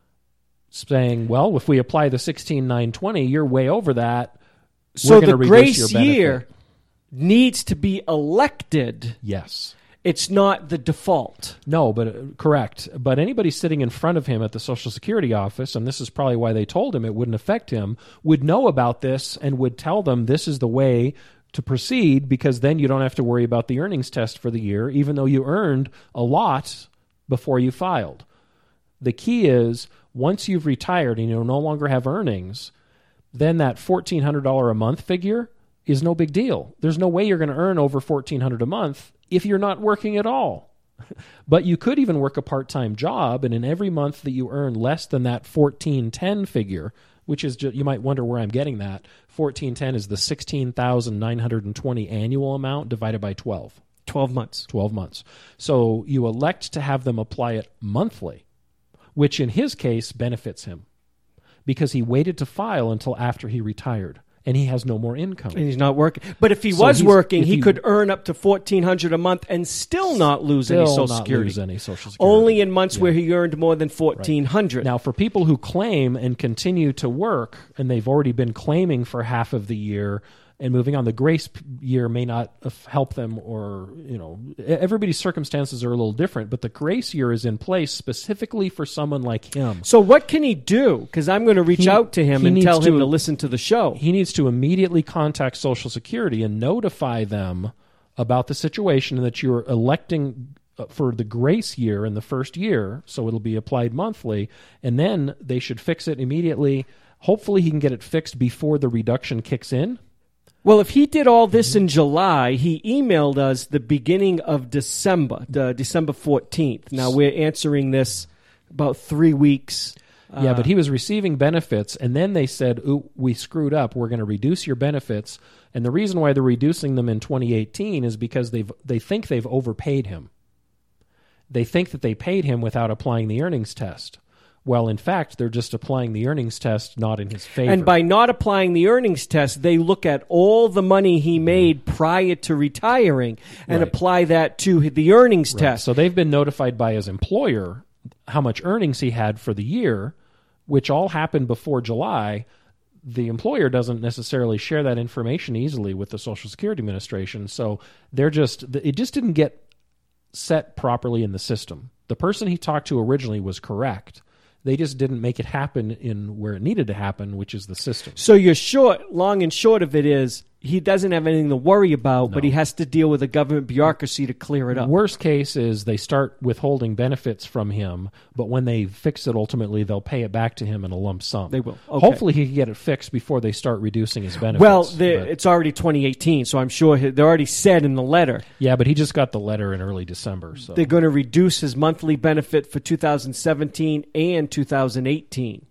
saying, "Well, if we apply the sixteen thousand nine hundred twenty, you're way over that. So We're the gonna reduce your grace benefit." year needs to be elected. Yes. It's not the default. No, but uh, correct. But anybody sitting in front of him at the Social Security office, and this is probably why they told him it wouldn't affect him, would know about this and would tell them this is the way to proceed, because then you don't have to worry about the earnings test for the year, even though you earned a lot before you filed. The key is, once you've retired and you no longer have earnings, then that fourteen hundred dollars a month figure is no big deal. There's no way you're going to earn over fourteen hundred dollars a month if you're not working at all. But you could even work a part-time job, and in every month that you earn less than that fourteen ten figure, which is just, you might wonder where I'm getting that, fourteen ten is the sixteen thousand nine hundred twenty annual amount divided by twelve. twelve months. twelve months. So you elect to have them apply it monthly, which in his case benefits him because he waited to file until after he retired, and he has no more income. And he's not working. But if he So was he's- working, if he you- could earn up to fourteen hundred dollars a month and still not lose any Still Social not Security. lose any Social Security. Only in months Yeah. where he earned more than fourteen hundred dollars. Now, for people who claim and continue to work, and they've already been claiming for half of the year and moving on, the grace p- year may not af- help them, or, you know, e- everybody's circumstances are a little different, but the grace year is in place specifically for someone like him. So what can he do? Because I'm going to reach He- out to him he and needs tell him to- to listen to the show. He needs to immediately contact Social Security and notify them about the situation that you're electing uh, for the grace year in the first year, so it'll be applied monthly, and then they should fix it immediately. Hopefully he can get it fixed before the reduction kicks in. Well, if he did all this in July, he emailed us the beginning of December, the December fourteenth. Now, we're answering this about three weeks. Yeah, Uh, but he was receiving benefits, and then they said, ooh, we screwed up. We're going to reduce your benefits. And the reason why they're reducing them in twenty eighteen is because they've they think they've overpaid him. They think that they paid him without applying the earnings test. Well, in fact, they're just applying the earnings test not in his favor. And by not applying the earnings test, they look at all the money he made prior to retiring and Right. apply that to the earnings Right. test. So they've been notified by his employer how much earnings he had for the year, which all happened before July. The employer doesn't necessarily share that information easily with the Social Security Administration. So they're just, it just didn't get set properly in the system. The person he talked to originally was correct. They just didn't make it happen in where it needed to happen, which is the system. So you're short, long and short of it is he doesn't have anything to worry about, but No. he has to deal with a government bureaucracy to clear it up. Worst case is they start withholding benefits from him, but when they fix it, ultimately they'll pay it back to him in a lump sum. They will. Okay. Hopefully he can get it fixed before they start reducing his benefits. Well, the, but- it's already twenty eighteen, so I'm sure he- they're already said in the letter yeah, but he just got the letter in early December. So they're going to reduce his monthly benefit for two thousand seventeen and two thousand eighteen.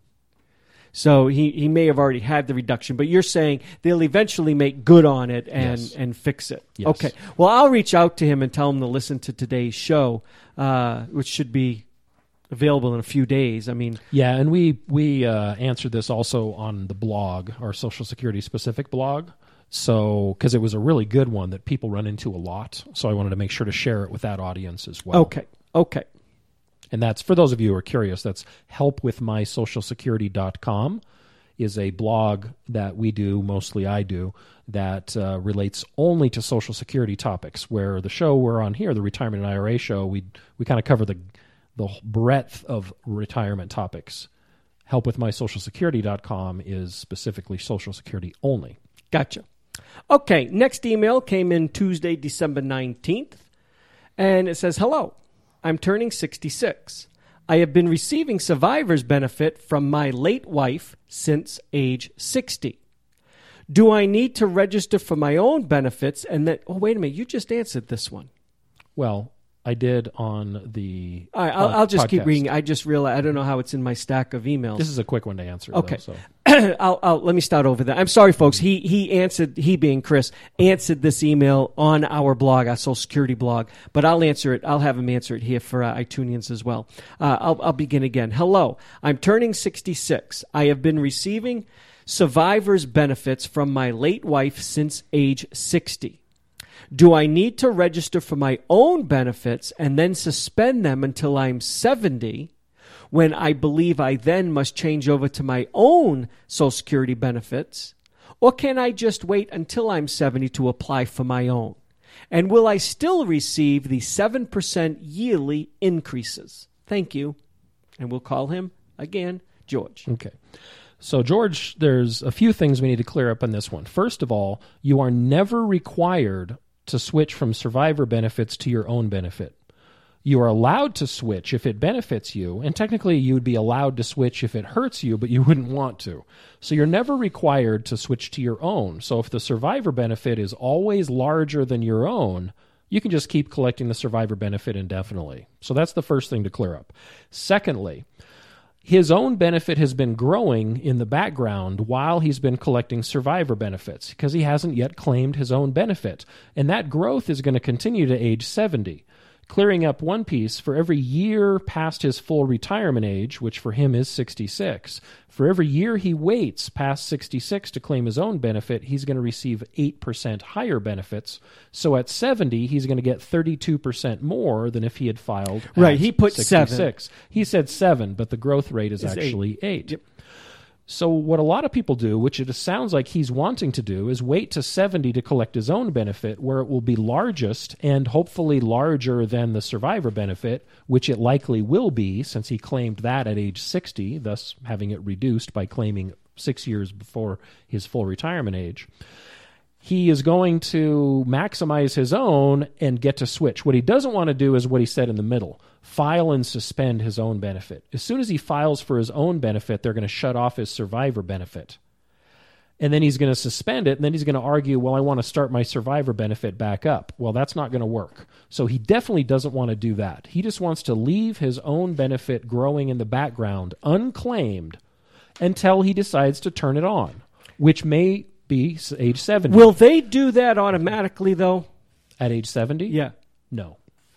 So he, he may have already had the reduction, but you're saying they'll eventually make good on it and, Yes. and fix it. Yes. Okay. Well, I'll reach out to him and tell him to listen to today's show, uh, which should be available in a few days. I mean, yeah, and we we uh, answered this also on the blog, our Social Security specific blog. So because it was a really good one that people run into a lot, so I wanted to make sure to share it with that audience as well. okay. Okay. And that's, for those of you who are curious, that's help with my social security dot com is a blog that we do, mostly I do, that uh, relates only to Social Security topics, where the show we're on here, the Retirement and I R A show, we we kind of cover the the breadth of retirement topics. help with my social security dot com is specifically Social Security only. Gotcha. Okay, next email came in Tuesday, December nineteenth, and it says, hello, I'm turning sixty-six. I have been receiving survivor's benefit from my late wife since age sixty. Do I need to register for my own benefits? And then, oh, wait a minute, you just answered this one. Well, I did on the All right, I'll, uh, I'll just keep podcast. reading. I just realized I don't know how it's in my stack of emails. This is a quick one to answer. Okay. Though, so. I'll, I'll, let me start over there. I'm sorry, folks. He he answered, he being Chris, answered this email on our blog, our Social Security blog, but I'll answer it. I'll have him answer it here for uh, iTunes as well. Uh, I'll, I'll begin again. Hello, I'm turning sixty-six. I have been receiving survivor's benefits from my late wife since age sixty. Do I need to register for my own benefits and then suspend them until I'm seventy? When I believe I then must change over to my own Social Security benefits? Or can I just wait until I'm seventy to apply for my own? And will I still receive the seven percent yearly increases? Thank you. And we'll call him, again, George. Okay. So, George, there's a few things we need to clear up on this one. First of all, you are never required to switch from survivor benefits to your own benefit. You are allowed to switch if it benefits you, and technically you would be allowed to switch if it hurts you, but you wouldn't want to. So you're never required to switch to your own. So if the survivor benefit is always larger than your own, you can just keep collecting the survivor benefit indefinitely. So that's the first thing to clear up. Secondly, his own benefit has been growing in the background while he's been collecting survivor benefits because he hasn't yet claimed his own benefit. And that growth is going to continue to age seventy. Clearing up one piece, for every year past his full retirement age, which for him is sixty-six, for every year he waits past sixty-six to claim his own benefit, he's going to receive eight percent higher benefits. So at seventy, he's going to get thirty-two percent more than if he had filed at Right, he put sixty-six. seven. He said seven, but the growth rate is It's actually eight. Yep. So what a lot of people do, which it sounds like he's wanting to do, is wait to seventy to collect his own benefit, where it will be largest and hopefully larger than the survivor benefit, which it likely will be since he claimed that at age sixty, thus having it reduced by claiming six years before his full retirement age. He is going to maximize his own and get to switch. What he doesn't want to do is what he said in the middle, file and suspend his own benefit. As soon as he files for his own benefit, they're going to shut off his survivor benefit. And then he's going to suspend it, and then he's going to argue, well, I want to start my survivor benefit back up. Well, that's not going to work. So he definitely doesn't want to do that. He just wants to leave his own benefit growing in the background, unclaimed, until he decides to turn it on, which may be age seventy. Will they do that automatically, though? At age seventy? Yeah. No.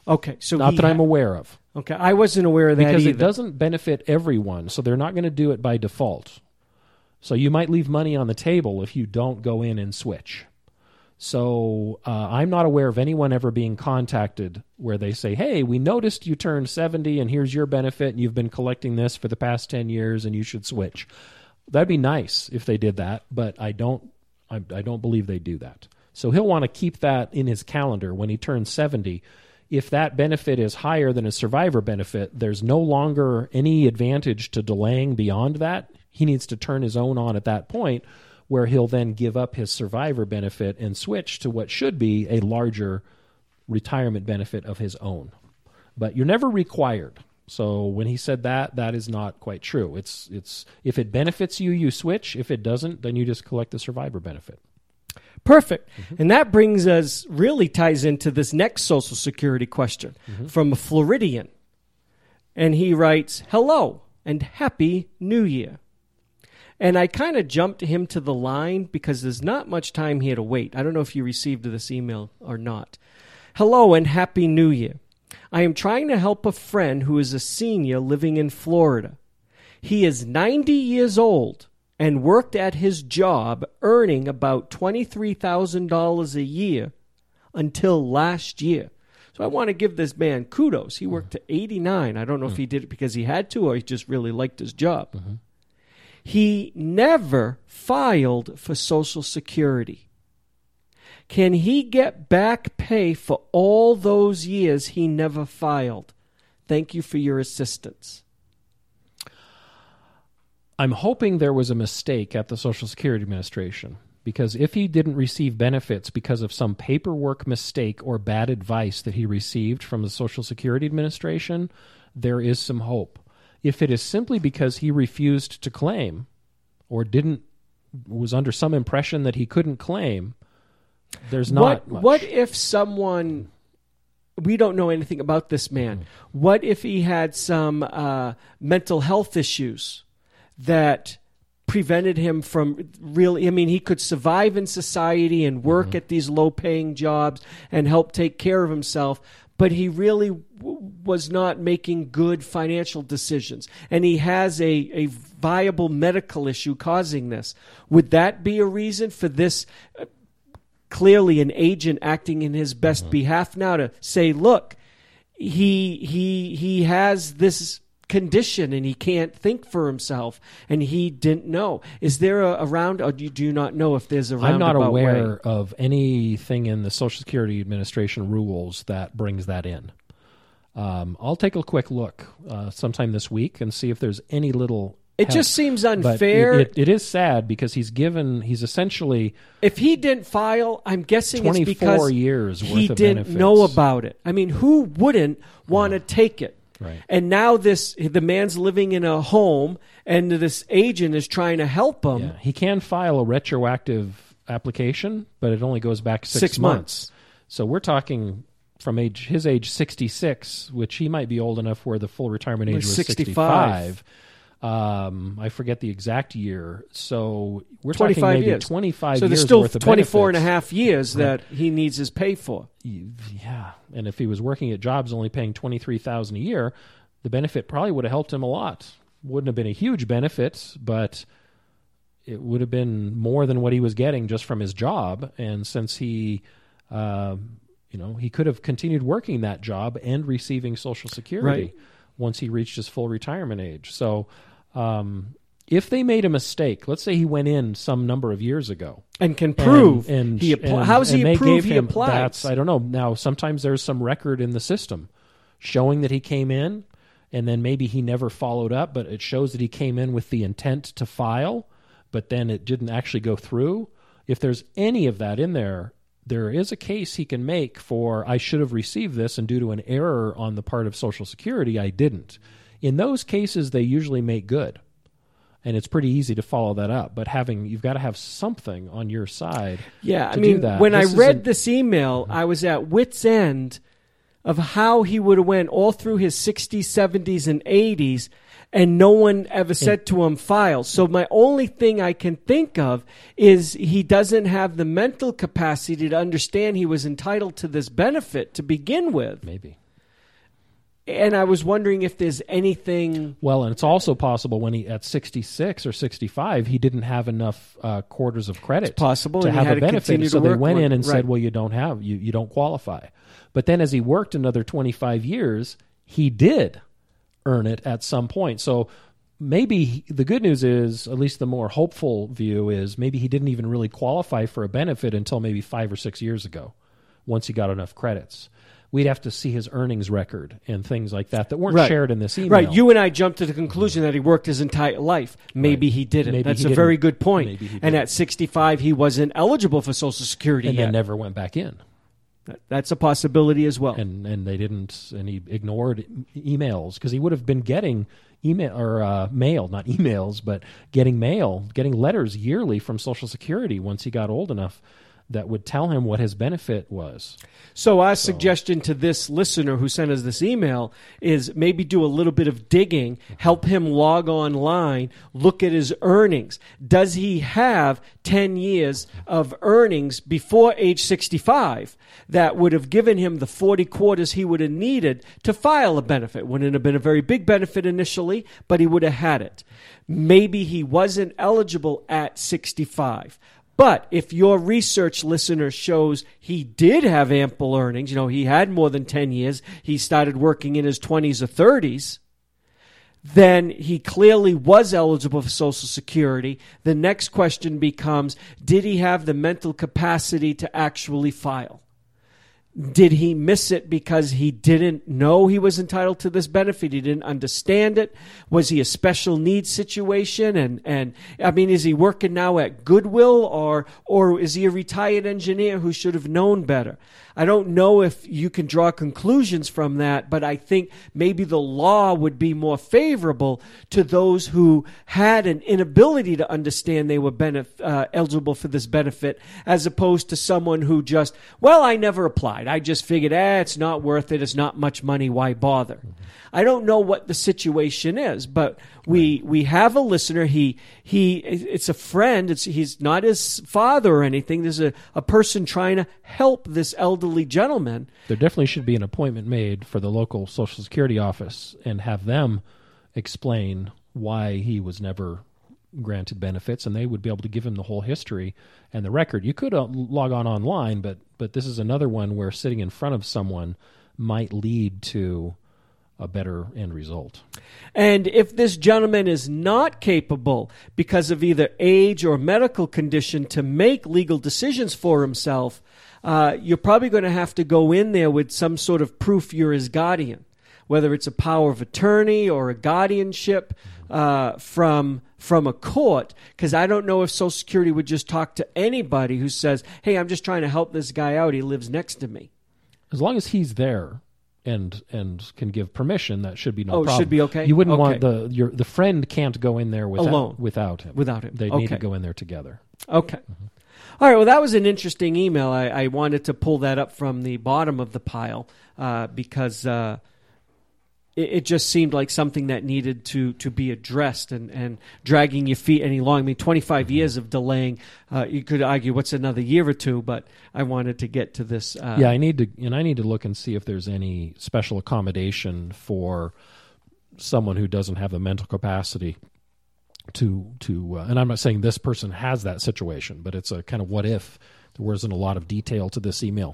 Okay, so Not he that I'm ha- aware of. Okay, I wasn't aware of that Because either. it doesn't benefit everyone, so they're not going to do it by default. So you might leave money on the table if you don't go in and switch. So uh, I'm not aware of anyone ever being contacted where they say, hey, we noticed you turned seventy and here's your benefit and you've been collecting this for the past ten years and you should switch. That'd be nice if they did that, but I don't I, I don't believe they do that. So he'll want to keep that in his calendar when he turns seventy. If that benefit is higher than a survivor benefit, there's no longer any advantage to delaying beyond that. He needs to turn his own on at that point, where he'll then give up his survivor benefit and switch to what should be a larger retirement benefit of his own. But you're never required. So when he said that, that is not quite true. It's it's if it benefits you, you switch. If it doesn't, then you just collect the survivor benefit. Perfect. Mm-hmm. And that brings us, really ties into this next Social Security question mm-hmm. from a Floridian. And he writes, hello and Happy New Year. And I kind of jumped him to the line because there's not much time here to wait. I don't know if you received this email or not. Hello and Happy New Year. I am trying to help a friend who is a senior living in Florida. He is ninety years old and worked at his job earning about twenty-three thousand dollars a year until last year. So I want to give this man kudos. He worked to eighty-nine. I don't know mm. if he did it because he had to or he just really liked his job. Mm-hmm. He never filed for Social Security. Can he get back pay for all those years he never filed? Thank you for your assistance. I'm hoping there was a mistake at the Social Security Administration, because if he didn't receive benefits because of some paperwork mistake or bad advice that he received from the Social Security Administration, there is some hope. If it is simply because he refused to claim or didn't was under some impression that he couldn't claim, there's not what, much. What if someone, we don't know anything about this man, mm. what if he had some uh, mental health issues that prevented him from really, I mean, he could survive in society and work mm-hmm. at these low-paying jobs and help take care of himself, but he really w- was not making good financial decisions, and he has a, a viable medical issue causing this. Would that be a reason for this, uh, clearly an agent acting in his best mm-hmm. behalf now to say, look, he he he has this condition and he can't think for himself and he didn't know? Is there a, a round, or do you, do you not know if there's a roundabout I'm not aware way? of anything in the Social Security Administration rules that brings that in. Um, I'll take a quick look uh, sometime this week and see if there's any little It help. just seems But unfair. It, it, it is sad because he's given, he's essentially If he didn't file, I'm guessing it's twenty-four because years worth he of didn't benefits. know about it. I mean, who wouldn't want to take it? Right. And now this, the man's living in a home, and this agent is trying to help him. Yeah. He can file a retroactive application, but it only goes back six, Six months. So we're talking from age his age sixty-six, which he might be old enough where the full retirement age was sixty-five. sixty-five. Um, I forget the exact year. So we're twenty-five talking maybe years. twenty-five so years there's still worth of twenty-four and a benefits. half years Right. that he needs his pay for. Yeah, and if he was working at jobs only paying twenty-three thousand dollars a year, the benefit probably would have helped him a lot. Wouldn't have been a huge benefit, but it would have been more than what he was getting just from his job. And since he, uh, you know, he could have continued working that job and receiving Social Security Right. once he reached his full retirement age. So um, if they made a mistake, let's say he went in some number of years ago, And can prove and, and, he appl- and- how does he and they prove gave he him, applied? That's, I don't know. Now, sometimes there's some record in the system showing that he came in, and then maybe he never followed up, but it shows that he came in with the intent to file, but then it didn't actually go through. If there's any of that in there, there is a case he can make for, I should have received this, and due to an error on the part of Social Security, I didn't. In those cases, they usually make good. And it's pretty easy to follow that up. But having you've got to have something on your side. Yeah, to I mean, do that. when This I read isn't- this email, I was at wit's end of how he would have went all through his sixties, seventies, and eighties, and no one ever said to him, file. So my only thing I can think of is he doesn't have the mental capacity to understand he was entitled to this benefit to begin with. maybe. And I was wondering if there's anything. Well, and it's also possible when he at sixty-six or sixty-five, he didn't have enough uh, quarters of credit It's possible, to and he have had a to benefit. continue So to they work went one- in and right. said, "Well, you don't have you you don't qualify." But then, as he worked another twenty-five years, he did earn it at some point. So maybe he- the good news is, at least the more hopeful view is, maybe he didn't even really qualify for a benefit until maybe five or six years ago, once he got enough credits. We'd have to see his earnings record and things like that that weren't Right. shared in this email. Right. You and I jumped to the conclusion that he worked his entire life. Maybe Right. he didn't. Maybe That's he a very didn't. good point. Maybe he And didn't. at sixty-five, he wasn't eligible for Social Security and yet. then never went back in. That- That's a possibility as well. and and they didn't, and he ignored e- emails because he would have been getting email or uh, mail, not emails, but getting mail, getting letters yearly from Social Security once he got old enough that would tell him what his benefit was. So our suggestion to this listener who sent us this email is maybe do a little bit of digging, help him log online, look at his earnings. Does he have ten years of earnings before age sixty-five that would have given him the forty quarters he would have needed to file a benefit? Wouldn't have been a very big benefit initially, but he would have had it. Maybe he wasn't eligible at sixty-five. But if your research listener shows he did have ample earnings, you know, he had more than ten years, he started working in his twenties or thirties, then he clearly was eligible for Social Security. The next question becomes, did he have the mental capacity to actually file? Did he miss it because he didn't know he was entitled to this benefit? He didn't understand it? Was he a special needs situation? And, and I mean, is he working now at Goodwill, or or is he a retired engineer who should have known better? I don't know if you can draw conclusions from that, but I think maybe the law would be more favorable to those who had an inability to understand they were benef- uh, eligible for this benefit, as opposed to someone who just, well, I never applied. I just figured, eh, it's not worth it. It's not much money. Why bother? I don't know what the situation is, but we we have a listener. He he. It's a friend. It's he's not his father or anything. There's a, a person trying to help this elderly gentleman. There definitely should be an appointment made for the local Social Security office and have them explain why he was never granted benefits, and they would be able to give him the whole history and the record. You could uh, log on online, but but this is another one where sitting in front of someone might lead to a better end result. And if this gentleman is not capable because of either age or medical condition to make legal decisions for himself, uh, you're probably going to have to go in there with some sort of proof you're his guardian, whether it's a power of attorney or a guardianship uh, from from a court, because I don't know if Social Security would just talk to anybody who says, hey, I'm just trying to help this guy out. He lives next to me. As long as he's there and and can give permission, that should be no Oh, it problem. should be okay? You wouldn't Okay. want the your the friend can't go in there without Alone. without him. Without him. They need to Okay. go in there together. Okay. All right. Well, that was an interesting email. I, I wanted to pull that up from the bottom of the pile uh, because uh, it, it just seemed like something that needed to to be addressed, and, and dragging your feet any longer. I mean, twenty-five years of delaying. Uh, you could argue what's another year or two, but I wanted to get to this. Uh, Yeah, I need to and I need to look and see if there's any special accommodation for someone who doesn't have the mental capacity to to uh, and I'm not saying this person has that situation, but it's a kind of what if. There wasn't a lot of detail to this email.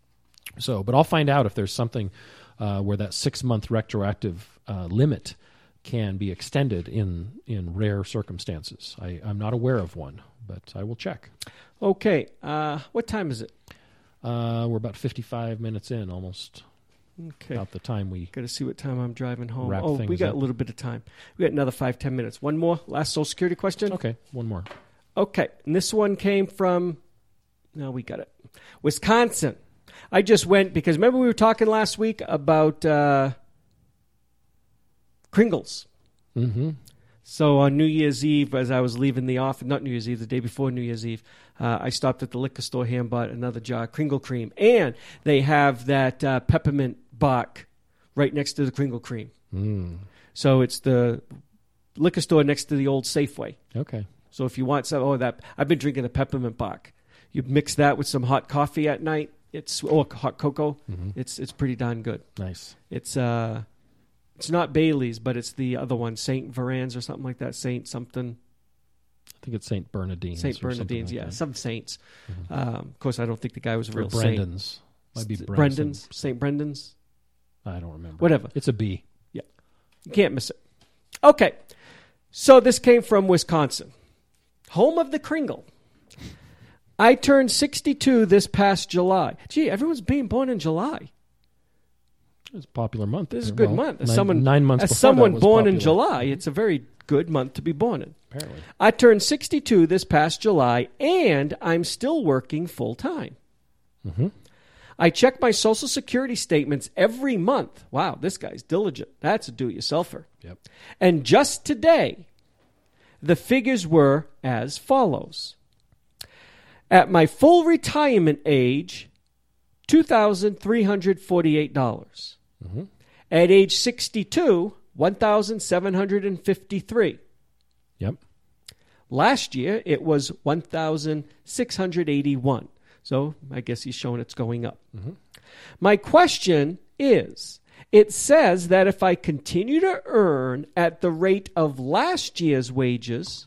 So, but I'll find out if there's something uh, where that six month retroactive uh, limit can be extended in in rare circumstances. I, I'm not aware of one, but I will check. Okay. Uh, what time is it? Uh, we're about fifty-five minutes in, almost Okay. about the time we Got to see what time I'm driving home. Wrap oh, we things got up. a little bit of time. We got another five, ten minutes. One more. Last Social Security question. Okay, one more. Okay, and this one came from, no, we got it, Wisconsin. I just went, because remember we were talking last week about uh, Kringles. Mm-hmm. So on New Year's Eve, as I was leaving the office, not New Year's Eve, the day before New Year's Eve, uh, I stopped at the liquor store here and bought another jar of Kringle Cream. And they have that uh, peppermint bark right next to the Kringle Cream. Mm. So it's the liquor store next to the old Safeway. Okay. So if you want some, oh, that I've been drinking the peppermint bark. You mix that with some hot coffee at night. It's or hot cocoa. Mhm. It's it's pretty darn good. Nice. It's uh It's not Bailey's, but it's the other one, Saint Veran's or something like that. Saint something. I think it's Saint Bernardine's. Saint or something Bernardine's, like yeah, that. some saints. Mm-hmm. Um, of course, I don't think the guy was a Or real saint. Brendan's. Might be S- Brendan's. Brendan's, Saint Brendan's. I don't remember. Whatever. It's a B. You can't miss it. Okay, so this came from Wisconsin, home of the Kringle. I turned sixty-two this past July. Gee, everyone's being born in July. It's a popular month. This is a Well, good month. As Nine, someone, nine months as before someone that was born in popular. July, it's a very good month to be born in. Apparently. I turned sixty-two this past July, and I'm still working full time. Mm-hmm. I check my Social Security statements every month. Wow, this guy's diligent. That's a do-it-yourselfer. Yep. And just today, the figures were as follows. At my full retirement age, two thousand three hundred forty-eight dollars. Mm-hmm. At age sixty-two, one thousand seven hundred fifty-three dollars. Yep. Last year, it was one thousand six hundred eighty-one dollars. So I guess he's showing it's going up. Mm-hmm. My question is, it says that if I continue to earn at the rate of last year's wages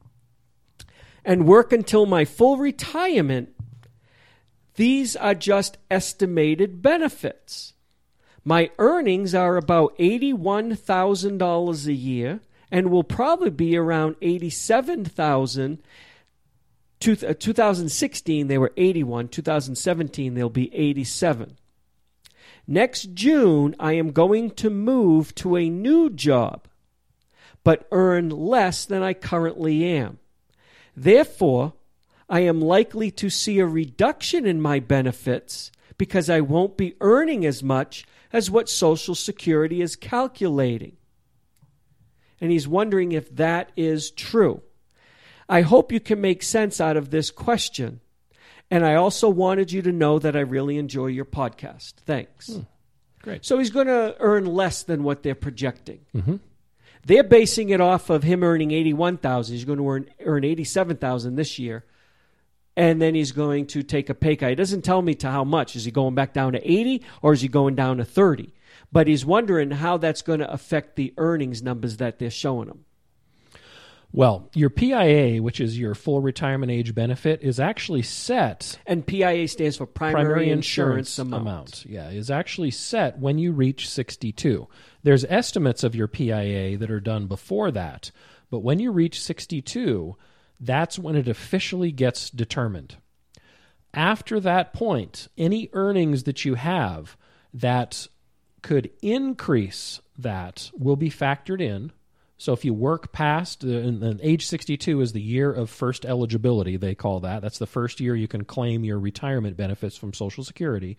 and work until my full retirement, these are just estimated benefits. My earnings are about eighty-one thousand dollars a year and will probably be around eighty-seven thousand dollars. Two, uh, twenty sixteen, they were eighty-one. twenty seventeen, they'll be eighty-seven. Next June, I am going to move to a new job, but earn less than I currently am. Therefore, I am likely to see a reduction in my benefits because I won't be earning as much as what Social Security is calculating. And he's wondering if that is true. I hope you can make sense out of this question. And I also wanted you to know that I really enjoy your podcast. Thanks. Hmm. Great. So he's going to earn less than what they're projecting. Mm-hmm. They're basing it off of him earning eighty-one thousand dollars. He's going to earn, earn eighty-seven thousand dollars this year. And then he's going to take a pay cut. He doesn't tell me to how much. Is he going back down to eighty or is he going down to thirty? But he's wondering how that's going to affect the earnings numbers that they're showing him. Well, your P I A, which is your full retirement age benefit, is actually set. And P I A stands for Primary, Primary Insurance, Insurance amount. amount. Yeah, is actually set when you reach sixty-two. There's estimates of your P I A that are done before that, but when you reach sixty-two, that's when it officially gets determined. After that point, any earnings that you have that could increase that will be factored in. So if you work past, uh, and, and age sixty-two is the year of first eligibility, they call that. That's the first year you can claim your retirement benefits from Social Security.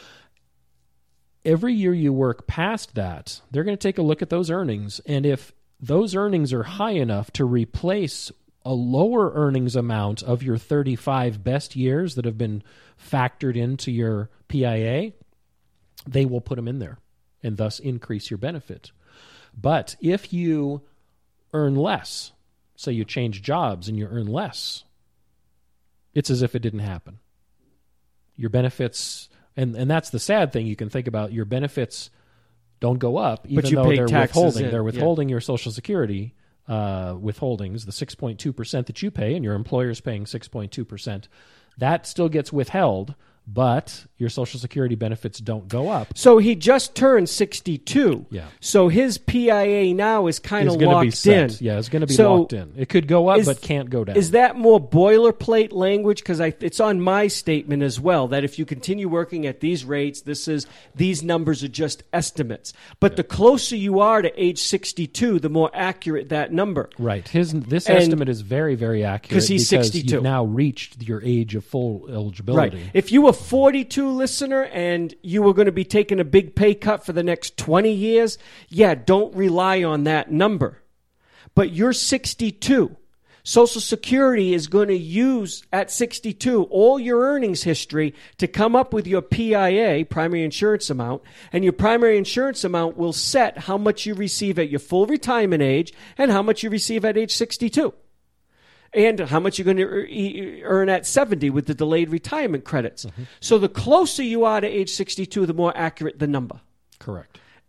Every year you work past that, they're going to take a look at those earnings. And if those earnings are high enough to replace a lower earnings amount of your thirty-five best years that have been factored into your P I A, they will put them in there and thus increase your benefit. But if you earn less, say you change jobs and you earn less, it's as if it didn't happen. Your benefits, and, and that's the sad thing you can think about, your benefits don't go up even But you though pay they're taxes withholding. in, They're yeah. withholding your Social Security uh, withholdings, the six point two percent that you pay, and your employer's paying six point two percent. That still gets withheld, but your Social Security benefits don't go up. So he just turned sixty-two. Yeah. So his P I A now is kind It's of going to locked be set. in. Yeah, it's going to be So locked in. It could go up, is- but can't go down. Is that more boilerplate language? Because it's on my statement as well that if you continue working at these rates, this is these numbers are just estimates. But the closer you are to age sixty-two, the more accurate that number. Right. His this And- estimate is very, very accurate 'Cause he's because sixty-two. you've now reached your age of full eligibility. Right. If you were forty-two, listener, and you were going to be taking a big pay cut for the next twenty years, yeah, don't rely on that number. But you're sixty-two. Social Security is going to use at sixty-two all your earnings history to come up with your P I A, primary insurance amount, and your primary insurance amount will set how much you receive at your full retirement age and how much you receive at age sixty-two. And how much you're going to earn at seventy with the delayed retirement credits. Mm-hmm. So the closer you are to age sixty-two, the more accurate the number. Correct.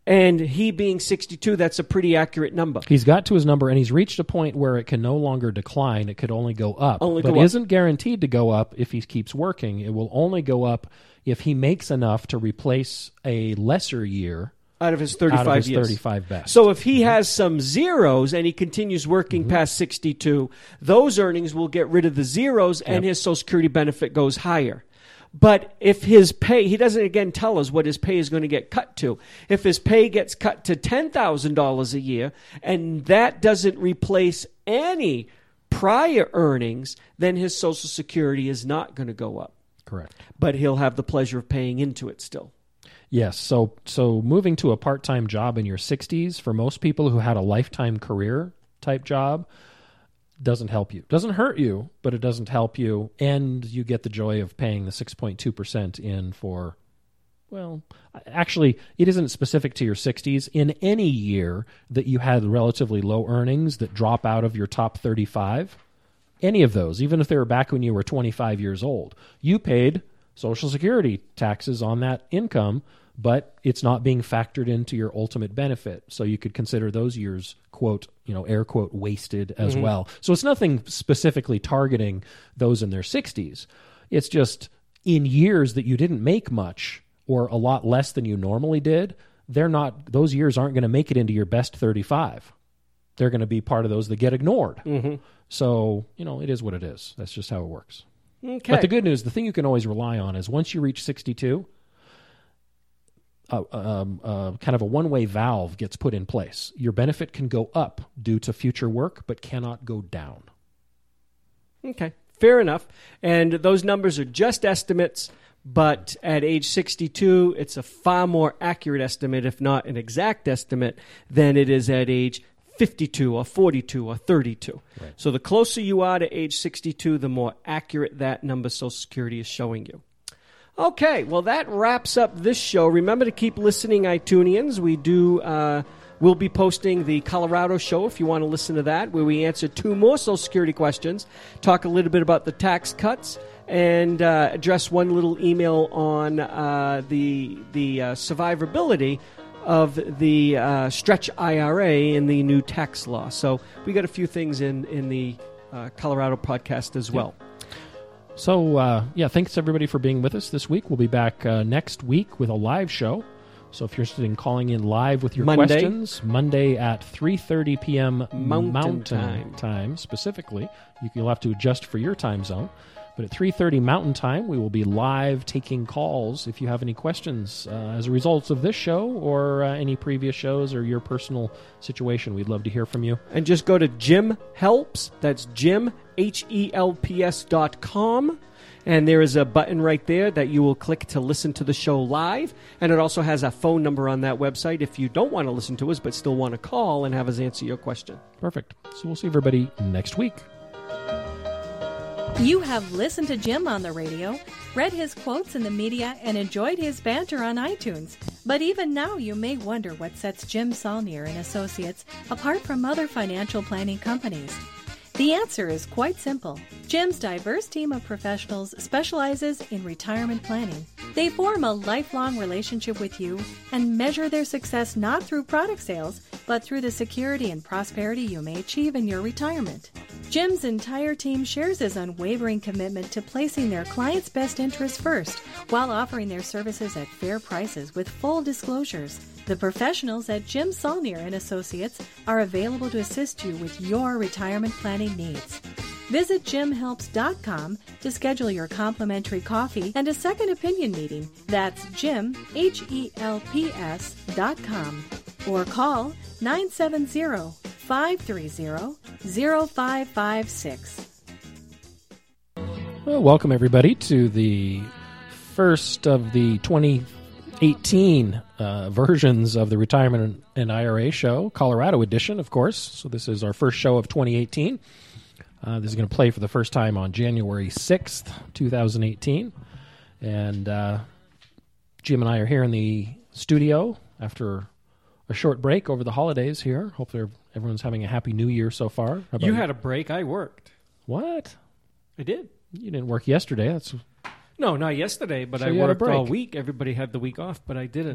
And he being sixty-two, that's a pretty accurate number. He's got to his number, and he's reached a point where it can no longer decline. It could only go up. Only but go up. isn't guaranteed to go up if he keeps working. It will only go up if he makes enough to replace a lesser year Out of his thirty-five out of his years. thirty-five best. So if he has some zeros and he continues working Mm-hmm. past sixty-two, those earnings will get rid of the zeros and Yep. his Social Security benefit goes higher. But if his pay, he doesn't again tell us what his pay is going to get cut to. If his pay gets cut to ten thousand dollars a year and that doesn't replace any prior earnings, then his Social Security is not going to go up. Correct. But he'll have the pleasure of paying into it still. Yes. So so moving to a part-time job in your sixties, for most people who had a lifetime career type job, doesn't help you. Doesn't hurt you, but it doesn't help you. And you get the joy of paying the six point two percent in for, well, actually, it isn't specific to your sixties. In any year that you had relatively low earnings that drop out of your top thirty-five, any of those, even if they were back when you were twenty-five years old, you paid Social Security taxes on that income, but it's not being factored into your ultimate benefit. So you could consider those years, quote, you know, air quote, wasted as well. So it's nothing specifically targeting those in their sixties. It's just in years that you didn't make much or a lot less than you normally did, they're not, those years aren't going to make it into your best thirty-five. They're going to be part of those that get ignored. Mm-hmm. So, you know, it is what it is. That's just how it works. Okay. But the good news, the thing you can always rely on is once you reach sixty-two, uh, um, uh, kind of a one-way valve gets put in place. Your benefit can go up due to future work, but cannot go down. Okay, fair enough. And those numbers are just estimates, but at age sixty-two, it's a far more accurate estimate, if not an exact estimate, than it is at age fifty-two or forty-two or thirty-two. Right. So the closer you are to age sixty-two, the more accurate that number Social Security is showing you. Okay, well, that wraps up this show. Remember to keep listening, iTunians. We do, uh, we'll be posting the Colorado show if you want to listen to that, where we answer two more Social Security questions, talk a little bit about the tax cuts, and uh, address one little email on uh, the the uh, survivability of the uh, stretch I R A in the new tax law. So we got a few things in, in the uh, Colorado podcast as well. So, uh, yeah, thanks everybody for being with us this week. We'll be back uh, next week with a live show. So if you're interested in calling in live with your Monday. questions, Monday at three thirty p.m. Mountain Mountain time. time specifically. You- You'll have to adjust for your time zone. But at three thirty Mountain Time, we will be live taking calls if you have any questions uh, as a result of this show or uh, any previous shows or your personal situation. We'd love to hear from you. And just go to Jim Helps. That's Jim, H E L P S dot com. And there is a button right there that you will click to listen to the show live. And it also has a phone number on that website if you don't want to listen to us but still want to call and have us answer your question. Perfect. So we'll see everybody next week. You have listened to Jim on the radio, read his quotes in the media, and enjoyed his banter on iTunes. But even now you may wonder what sets Jim Saulnier and Associates apart from other financial planning companies. The answer is quite simple. Jim's diverse team of professionals specializes in retirement planning. They form a lifelong relationship with you and measure their success not through product sales, but through the security and prosperity you may achieve in your retirement. Jim's entire team shares his unwavering commitment to placing their clients' best interests first while offering their services at fair prices with full disclosures. The professionals at Jim Saulnier and Associates are available to assist you with your retirement planning needs. Visit jim helps dot com to schedule your complimentary coffee and a second opinion meeting. That's Jim, H E L P S dot com. Or call nine seven zero, five three zero, zero five five six. Well, welcome everybody to the first of the twenty eighteen uh, versions of the Retirement and I R A Show, Colorado edition, of course. So this is our first show of twenty eighteen. Uh, this is going to play for the first time on January sixth, twenty eighteen. And uh, Jim and I are here in the studio after a short break over the holidays here. Hopefully everyone's having a happy new year so far. How about You had a break. I worked. What? I did. You didn't work yesterday. That's No, not yesterday, but So I you had a worked all break. week. Everybody had the week off, but I didn't. Yeah.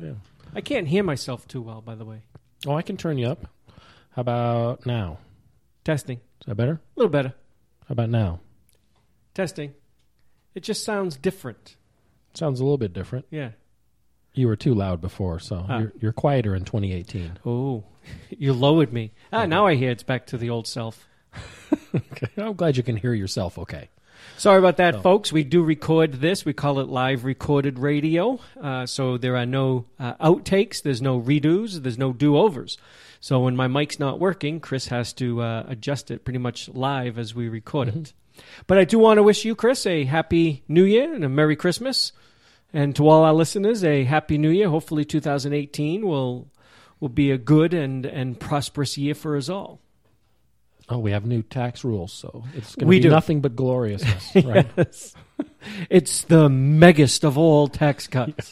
I can't hear myself too well, by the way. Oh, I can turn you up. How about now? Testing. Is that better? A little better. How about now? Testing. It just sounds different. Sounds a little bit different. Yeah. You were too loud before, so Ah. you're, you're quieter in twenty eighteen. Oh, you lowered me. Ah, now I hear it's back to the old self. Okay. I'm glad you can hear yourself okay. Sorry about that, folks. We do record this. We call it live recorded radio. Uh, so there are no uh, outtakes. There's no redos. There's no do-overs. So when my mic's not working, Chris has to uh, adjust it pretty much live as we record it. But I do want to wish you, Chris, a happy New Year and a Merry Christmas. And to all our listeners, a happy New Year. Hopefully two thousand eighteen will will be a good and, and prosperous year for us all. Oh, we have new tax rules, so it's going to We be do. nothing but gloriousness, right? Yes. It's the megast of all tax cuts.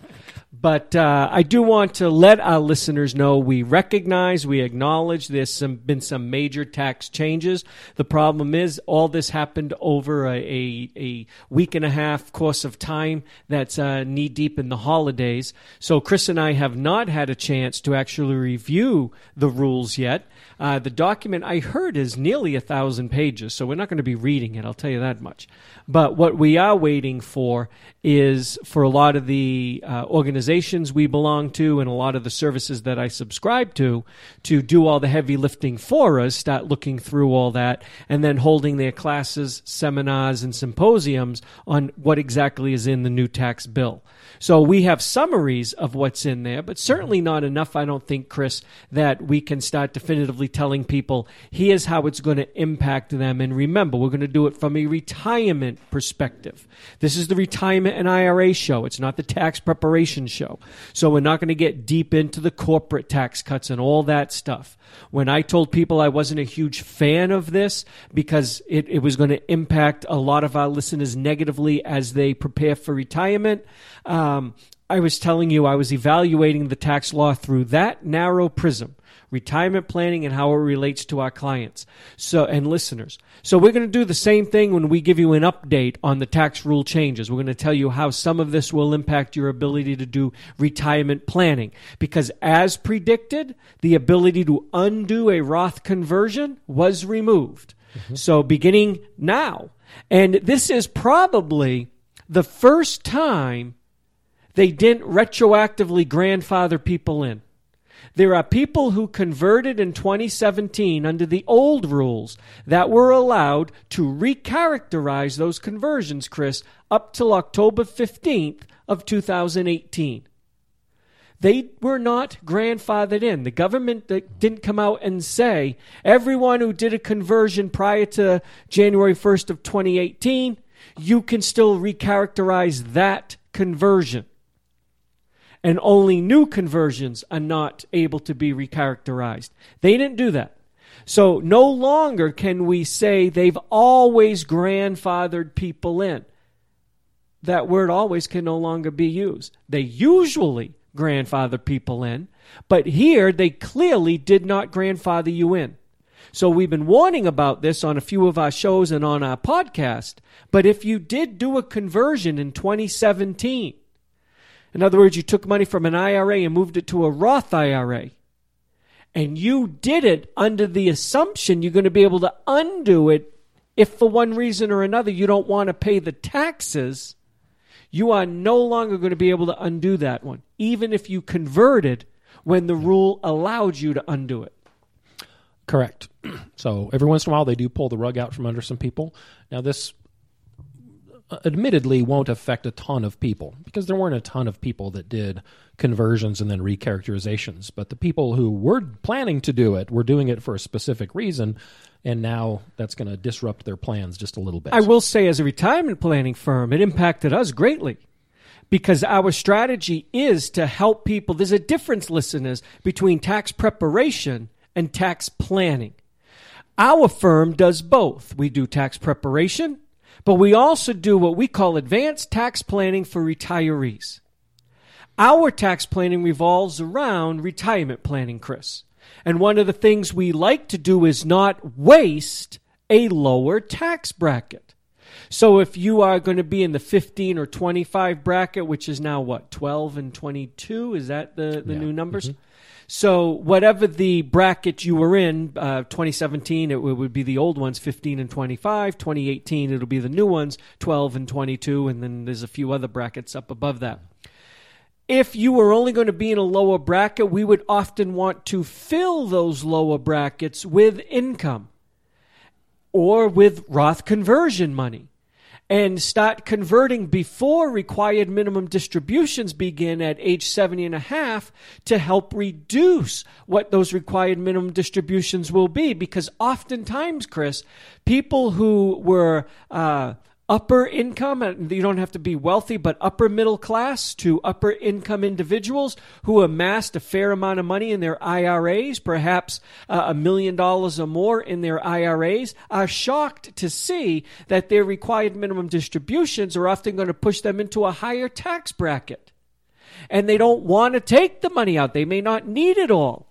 But uh, I do want to let our listeners know we recognize, we acknowledge there's some, been some major tax changes. The problem is all this happened over a, a, a week and a half course of time that's uh, knee-deep in the holidays. So Chris and I have not had a chance to actually review the rules yet. Uh, the document I heard is nearly a thousand pages, so we're not going to be reading it, I'll tell you that much. But what we are waiting for is for a lot of the uh, organizations we belong to and a lot of the services that I subscribe to to do all the heavy lifting for us, start looking through all that, and then holding their classes, seminars, and symposiums on what exactly is in the new tax bill. So we have summaries of what's in there, but certainly not enough, I don't think, Chris, that we can start definitively telling people, here's how it's going to impact them. And remember, we're going to do it from a retirement perspective. This is the retirement and I R A show. It's not the tax preparation show. So we're not going to get deep into the corporate tax cuts and all that stuff. When I told people I wasn't a huge fan of this because it, it was going to impact a lot of our listeners negatively as they prepare for retirement, um, I was telling you I was evaluating the tax law through that narrow prism. Retirement planning and how it relates to our clients so and listeners. So we're going to do the same thing when we give you an update on the tax rule changes. We're going to tell you how some of this will impact your ability to do retirement planning. Because as predicted, the ability to undo a Roth conversion was removed. Mm-hmm. So beginning now, and this is probably the first time they didn't retroactively grandfather people in. There are people who converted in twenty seventeen under the old rules that were allowed to recharacterize those conversions, Chris, up till October fifteenth of two thousand eighteen. They were not grandfathered in. The government didn't come out and say, everyone who did a conversion prior to January first of twenty eighteen, you can still recharacterize that conversion. And only new conversions are not able to be recharacterized. They didn't do that. So no longer can we say they've always grandfathered people in. That word always can no longer be used. They usually grandfather people in, but here they clearly did not grandfather you in. So we've been warning about this on a few of our shows and on our podcast, but if you did do a conversion in twenty seventeen, in other words, you took money from an I R A and moved it to a Roth I R A. And you did it under the assumption you're going to be able to undo it if for one reason or another you don't want to pay the taxes. You are no longer going to be able to undo that one, even if you converted when the rule allowed you to undo it. Correct. So every once in a while they do pull the rug out from under some people. Now this admittedly won't affect a ton of people because there weren't a ton of people that did conversions and then recharacterizations. But the people who were planning to do it were doing it for a specific reason, and now that's going to disrupt their plans just a little bit. I will say as a retirement planning firm, it impacted us greatly because our strategy is to help people. There's a difference, listeners, between tax preparation and tax planning. Our firm does both. We do tax preparation, but we also do what we call advanced tax planning for retirees. Our tax planning revolves around retirement planning, Chris. And one of the things we like to do is not waste a lower tax bracket. So if you are going to be in the fifteen or twenty-five bracket, which is now what, twelve and twenty-two? Is that the, the Yeah. new numbers? Mm-hmm. So whatever the bracket you were in, uh, twenty seventeen, it w- would be the old ones, fifteen and twenty-five. twenty eighteen, it'll be the new ones, twelve and twenty-two, and then there's a few other brackets up above that. If you were only going to be in a lower bracket, we would often want to fill those lower brackets with income or with Roth conversion money and start converting before required minimum distributions begin at age seventy and a half to help reduce what those required minimum distributions will be. Because oftentimes, Chris, people who were uh, upper income, and you don't have to be wealthy, but upper middle class to upper income individuals who amassed a fair amount of money in their I R As, perhaps uh, a million dollars or more in their I R As, are shocked to see that their required minimum distributions are often going to push them into a higher tax bracket. And they don't want to take the money out. They may not need it all.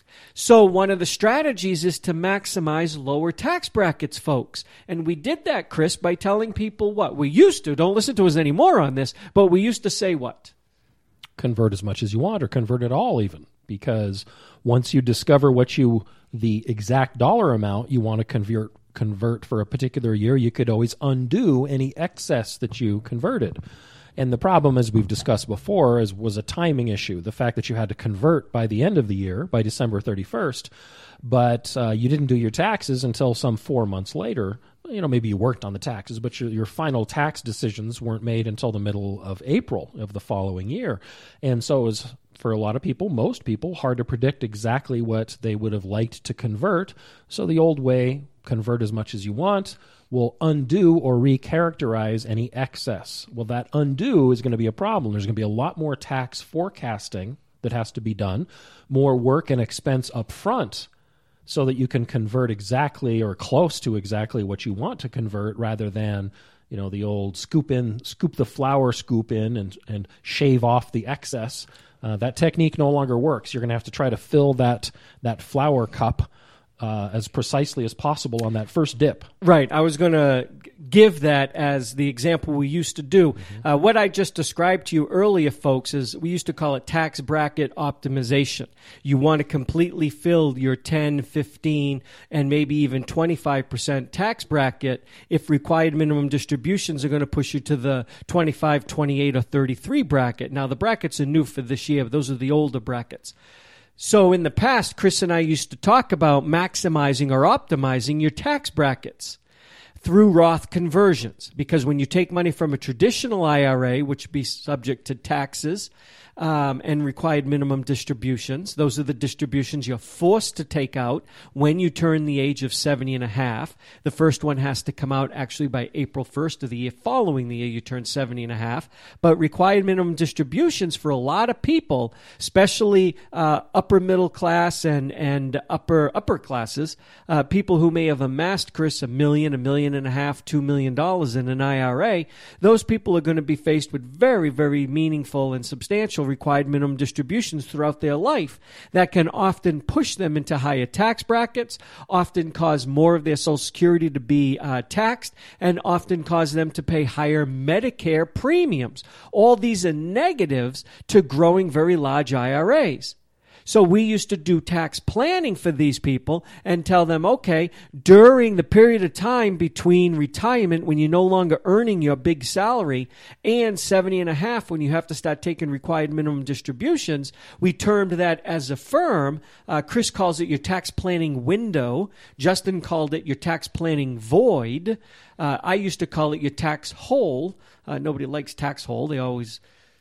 So one of the strategies is to maximize lower tax brackets, folks. And we did that, Chris, by telling people what? We used to, don't listen to us anymore on this, but we used to say what? Convert as much as you want, or convert it all even. Because once you discover what you, the exact dollar amount you want to convert, convert for a particular year, you could always undo any excess that you converted. And the problem, as we've discussed before, is was a timing issue. The fact that you had to convert by the end of the year, by December thirty-first, but uh, you didn't do your taxes until some four months later. You know, maybe you worked on the taxes, but your, your final tax decisions weren't made until the middle of April of the following year. And so it was, for a lot of people, most people, hard to predict exactly what they would have liked to convert. So the old way, convert as much as you want, will undo or recharacterize any excess. Well, that undo is going to be a problem. There's going to be a lot more tax forecasting that has to be done, more work and expense up front so that you can convert exactly or close to exactly what you want to convert rather than, you know, the old scoop in, scoop the flour scoop in and, and shave off the excess. Uh, that technique no longer works. You're going to have to try to fill that that flour cup Uh, as precisely as possible on that first dip. Right. I was going to give that as the example we used to do. Mm-hmm. Uh, what I just described to you earlier, folks, is we used to call it tax bracket optimization. You want to completely fill your ten, fifteen, and maybe even twenty-five percent tax bracket if required minimum distributions are going to push you to the twenty-five, twenty-eight, or thirty-three bracket. Now, the brackets are new for this year, but those are the older brackets. So in the past, Chris and I used to talk about maximizing or optimizing your tax brackets through Roth conversions. Because when you take money from a traditional I R A, which would be subject to taxes um, and required minimum distributions, those are the distributions you're forced to take out when you turn the age of seventy and a half. The first one has to come out actually by April first of the year following the year you turn seventy and a half. But required minimum distributions for a lot of people, especially uh, upper middle class and, and upper upper classes, uh, people who may have amassed, Chris, a million, a million and a half, two million dollars in an I R A, those people are going to be faced with very, very meaningful and substantial required minimum distributions throughout their life that can often push them into higher tax brackets, often cause more of their Social Security to be uh, taxed, and often cause them to pay higher Medicare premiums. All these are negatives to growing very large I R As. So we used to do tax planning for these people and tell them, okay, during the period of time between retirement when you're no longer earning your big salary and seventy and a half when you have to start taking required minimum distributions, we termed that as a firm. Uh, Chris calls it your tax planning window. Justin called it your tax planning void. Uh, I used to call it your tax hole. Uh, nobody likes tax hole. They always...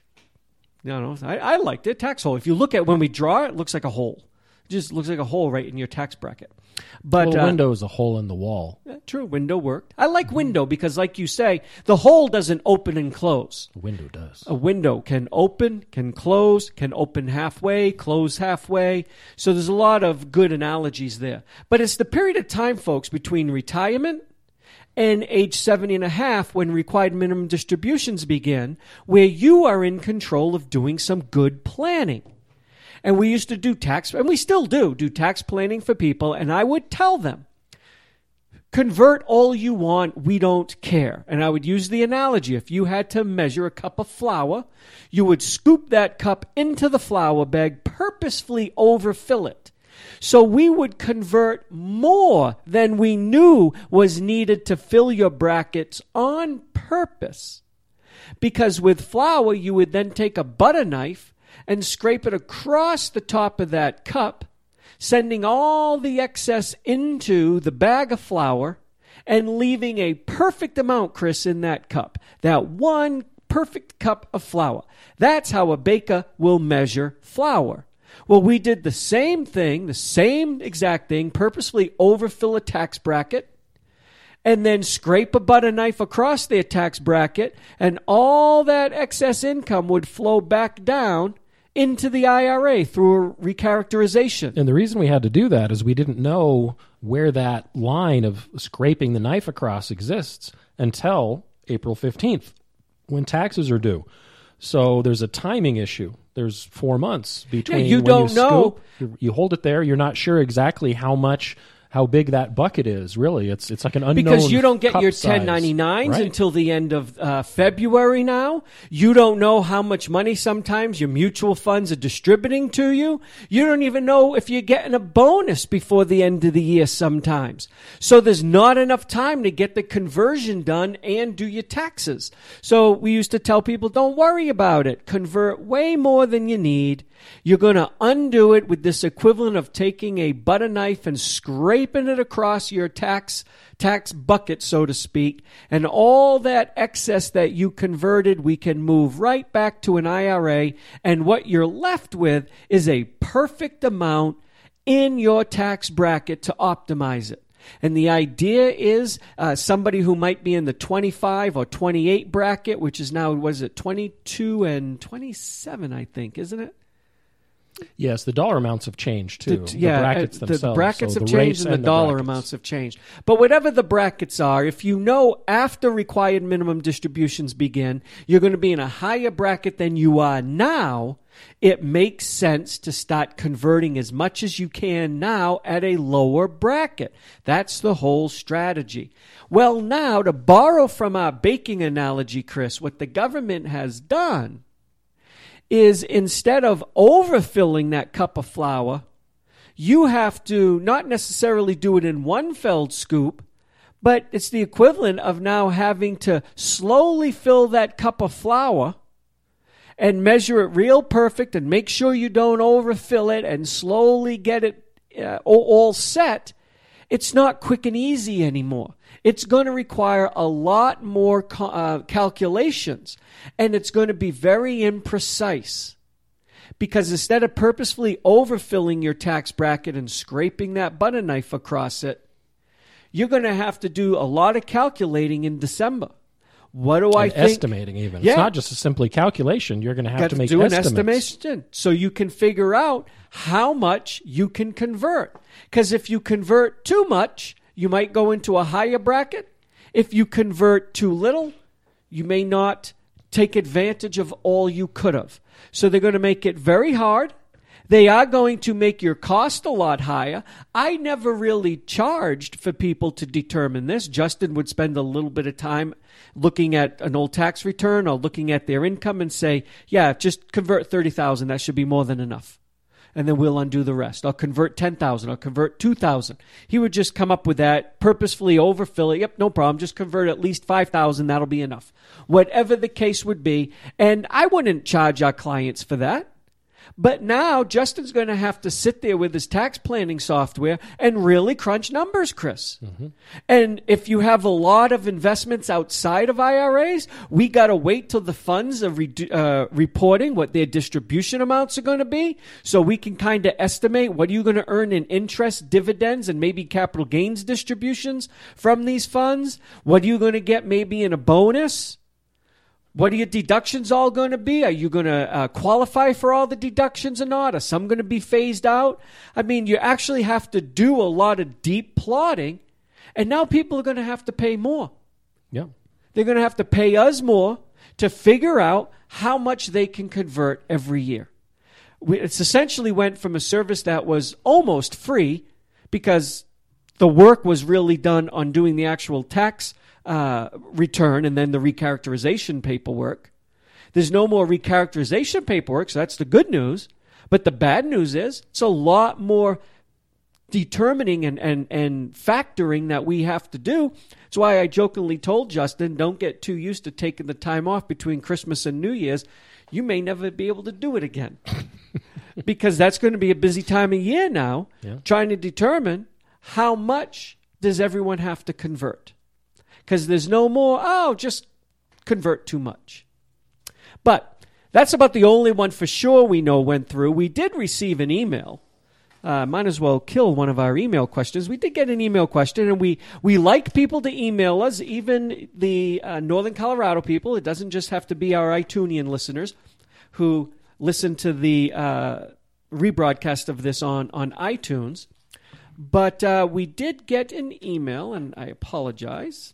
No, no, I, I liked it. Tax hole. If you look at when we draw it, it looks like a hole. It just looks like a hole right in your tax bracket. But well, uh, window is a hole in the wall. Yeah, true. Window worked. I like window because, like you say, the hole doesn't open and close. A window does. A window can open, can close, can open halfway, close halfway. So there's a lot of good analogies there. But it's the period of time, folks, between retirement and age seventy and a half when required minimum distributions begin, where you are in control of doing some good planning. And we used to do tax, and we still do, do tax planning for people, and I would tell them, Convert all you want. We don't care. And I would use the analogy. If you had to measure a cup of flour, you would scoop that cup into the flour bag, purposefully overfill it. So we would convert more than we knew was needed to fill your brackets on purpose. Because with flour, you would then take a butter knife and scrape it across the top of that cup, sending all the excess into the bag of flour and leaving a perfect amount, Chris, in that cup. That one perfect cup of flour. That's how a baker will measure flour. Well, we did the same thing, the same exact thing, purposefully overfill a tax bracket, and then scrape a butter knife across their tax bracket, and all that excess income would flow back down into the I R A through a recharacterization. And the reason we had to do that is we didn't know where that line of scraping the knife across exists until April fifteenth, when taxes are due. So there's a timing issue. There's four months between yeah, you when don't you know. scoop, you, you hold it there, you're not sure exactly how much, how big that bucket is, really. It's it's like an unknown Because you don't get cup your size. ten ninety-nines Right. until the end of uh, February now. You don't know how much money sometimes your mutual funds are distributing to you. You don't even know if you're getting a bonus before the end of the year sometimes. So there's not enough time to get the conversion done and do your taxes. So we used to tell people, don't worry about it. Convert way more than you need. You're going to undo it with this equivalent of taking a butter knife and scraping it across your tax tax bucket, so to speak, and all that excess that you converted, we can move right back to an I R A, and what you're left with is a perfect amount in your tax bracket to optimize it. And the idea is uh, somebody who might be in the twenty-five or twenty-eight bracket, which is now, what is it, twenty-two and twenty-seven, I think, isn't it? Yes, the dollar amounts have changed too. The, yeah, the brackets uh, themselves. The brackets so have the changed rates and the and dollar brackets. amounts have changed. But whatever the brackets are, if you know after required minimum distributions begin, you're going to be in a higher bracket than you are now, it makes sense to start converting as much as you can now at a lower bracket. That's the whole strategy. Well, now, to borrow from our baking analogy, Chris, what the government has done is instead of overfilling that cup of flour, you have to not necessarily do it in one felled scoop, but it's the equivalent of now having to slowly fill that cup of flour and measure it real perfect and make sure you don't overfill it and slowly get it uh, all set. It's not quick and easy anymore. It's going to require a lot more uh, calculations, and it's going to be very imprecise. Because instead of purposefully overfilling your tax bracket and scraping that butter knife across it, you're going to have to do a lot of calculating in December. What do I and think? Estimating even. Yeah. It's not just a simply calculation. You're going to have Got to to make do estimates. an estimation so you can figure out how much you can convert. Because if you convert too much, you might go into a higher bracket. If you convert too little, you may not take advantage of all you could have. So they're going to make it very hard. They are going to make your cost a lot higher. I never really charged for people to determine this. Justin would spend a little bit of time looking at an old tax return or looking at their income and say, yeah, just convert thirty thousand dollars. That should be more than enough. And then we'll undo the rest. I'll convert ten thousand dollars. I'll convert two thousand dollars. He would just come up with that, purposefully overfill it. Yep, no problem. Just convert at least five thousand dollars. That'll be enough. Whatever the case would be. And I wouldn't charge our clients for that. But now Justin's going to have to sit there with his tax planning software and really crunch numbers, Chris. Mm-hmm. And if you have a lot of investments outside of I R As, we got to wait till the funds are re- uh, reporting what their distribution amounts are going to be so we can kind of estimate what are you going to earn in interest, dividends, and maybe capital gains distributions from these funds. What are you going to get maybe in a bonus? What are your deductions all going to be? Are you going to uh, qualify for all the deductions or not? Are some going to be phased out? I mean, you actually have to do a lot of deep plotting, and now people are going to have to pay more. Yeah. They're going to have to pay us more to figure out how much they can convert every year. We, it's essentially went from a service that was almost free because The work was really done on doing the actual tax uh, return and then the recharacterization paperwork. There's no more recharacterization paperwork, so that's the good news. But the bad news is it's a lot more determining and, and, and factoring that we have to do. That's why I jokingly told Justin, don't get too used to taking the time off between Christmas and New Year's. You may never be able to do it again. Because that's going to be a busy time of year now, yeah. trying to determine how much does everyone have to convert. Because there's no more, oh, just convert too much. But that's about the only one for sure we know went through. We did receive an email. Uh, might as well kill one of our email questions. We did get an email question, and we, we like people to email us, even the uh, Northern Colorado people. It doesn't just have to be our iTunes listeners who listen to the uh, rebroadcast of this on, on iTunes. But uh, we did get an email, and I apologize.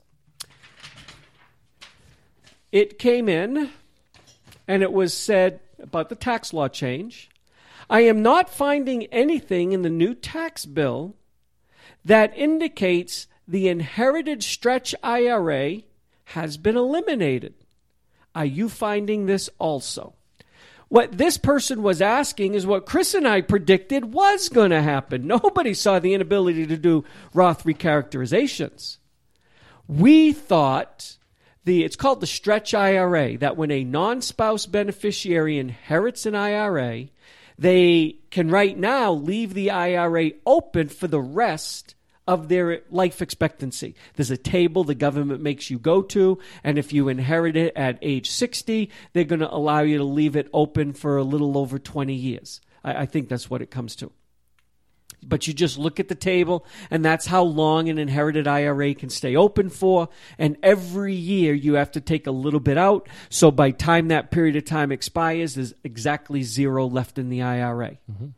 It came in, and it was said about the tax law change. I am not finding anything in the new tax bill that indicates the inherited stretch I R A has been eliminated. Are you finding this also? What this person was asking is what Chris and I predicted was going to happen. Nobody saw the inability to do Roth recharacterizations. We thought the it's called the stretch I R A, that when a non-spouse beneficiary inherits an I R A, they can right now leave the I R A open for the rest of their life expectancy. There's a table the government makes you go to, and if you inherit it at age sixty, they're going to allow you to leave it open for a little over twenty years. I, I think that's what it comes to. But you just look at the table, and that's how long an inherited I R A can stay open for. And every year you have to take a little bit out. So by the time that period of time expires, there's exactly zero left in the I R A. Mm-hmm.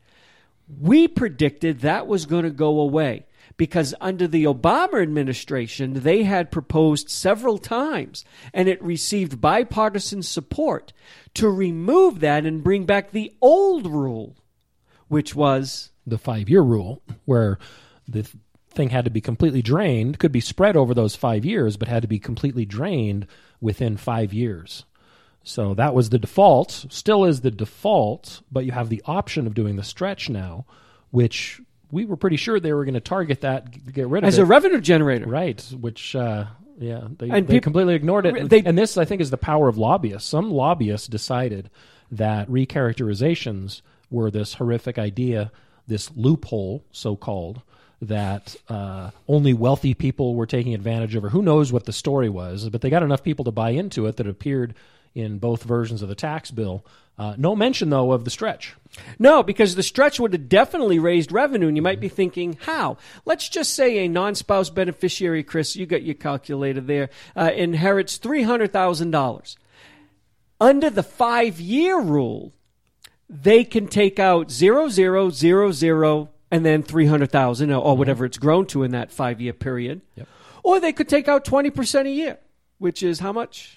We predicted that was going to go away because under the Obama administration, they had proposed several times, and it received bipartisan support to remove that and bring back the old rule, which was the five-year rule, where the th- thing had to be completely drained, could be spread over those five years, but had to be completely drained within five years. So that was the default, still is the default, but you have the option of doing the stretch now, which we were pretty sure they were going to target that, get rid of as it. a revenue generator. Right, which, uh, yeah, they, And they peop- completely ignored it. they- and this, I think, is the power of lobbyists. Some lobbyists decided that recharacterizations were this horrific idea, this loophole, so-called, that uh, only wealthy people were taking advantage of, or who knows what the story was, but they got enough people to buy into it that it appeared in both versions of the tax bill. Uh, no mention, though, of the stretch. No, because the stretch would have definitely raised revenue, and you might be thinking, how? Let's just say a non-spouse beneficiary, Chris, you got your calculator there, uh, inherits three hundred thousand dollars. Under the five-year rule, they can take out zero, zero, zero, zero, and then three hundred thousand dollars or whatever it's grown to in that five-year period. Yep. Or they could take out twenty percent a year, which is how much?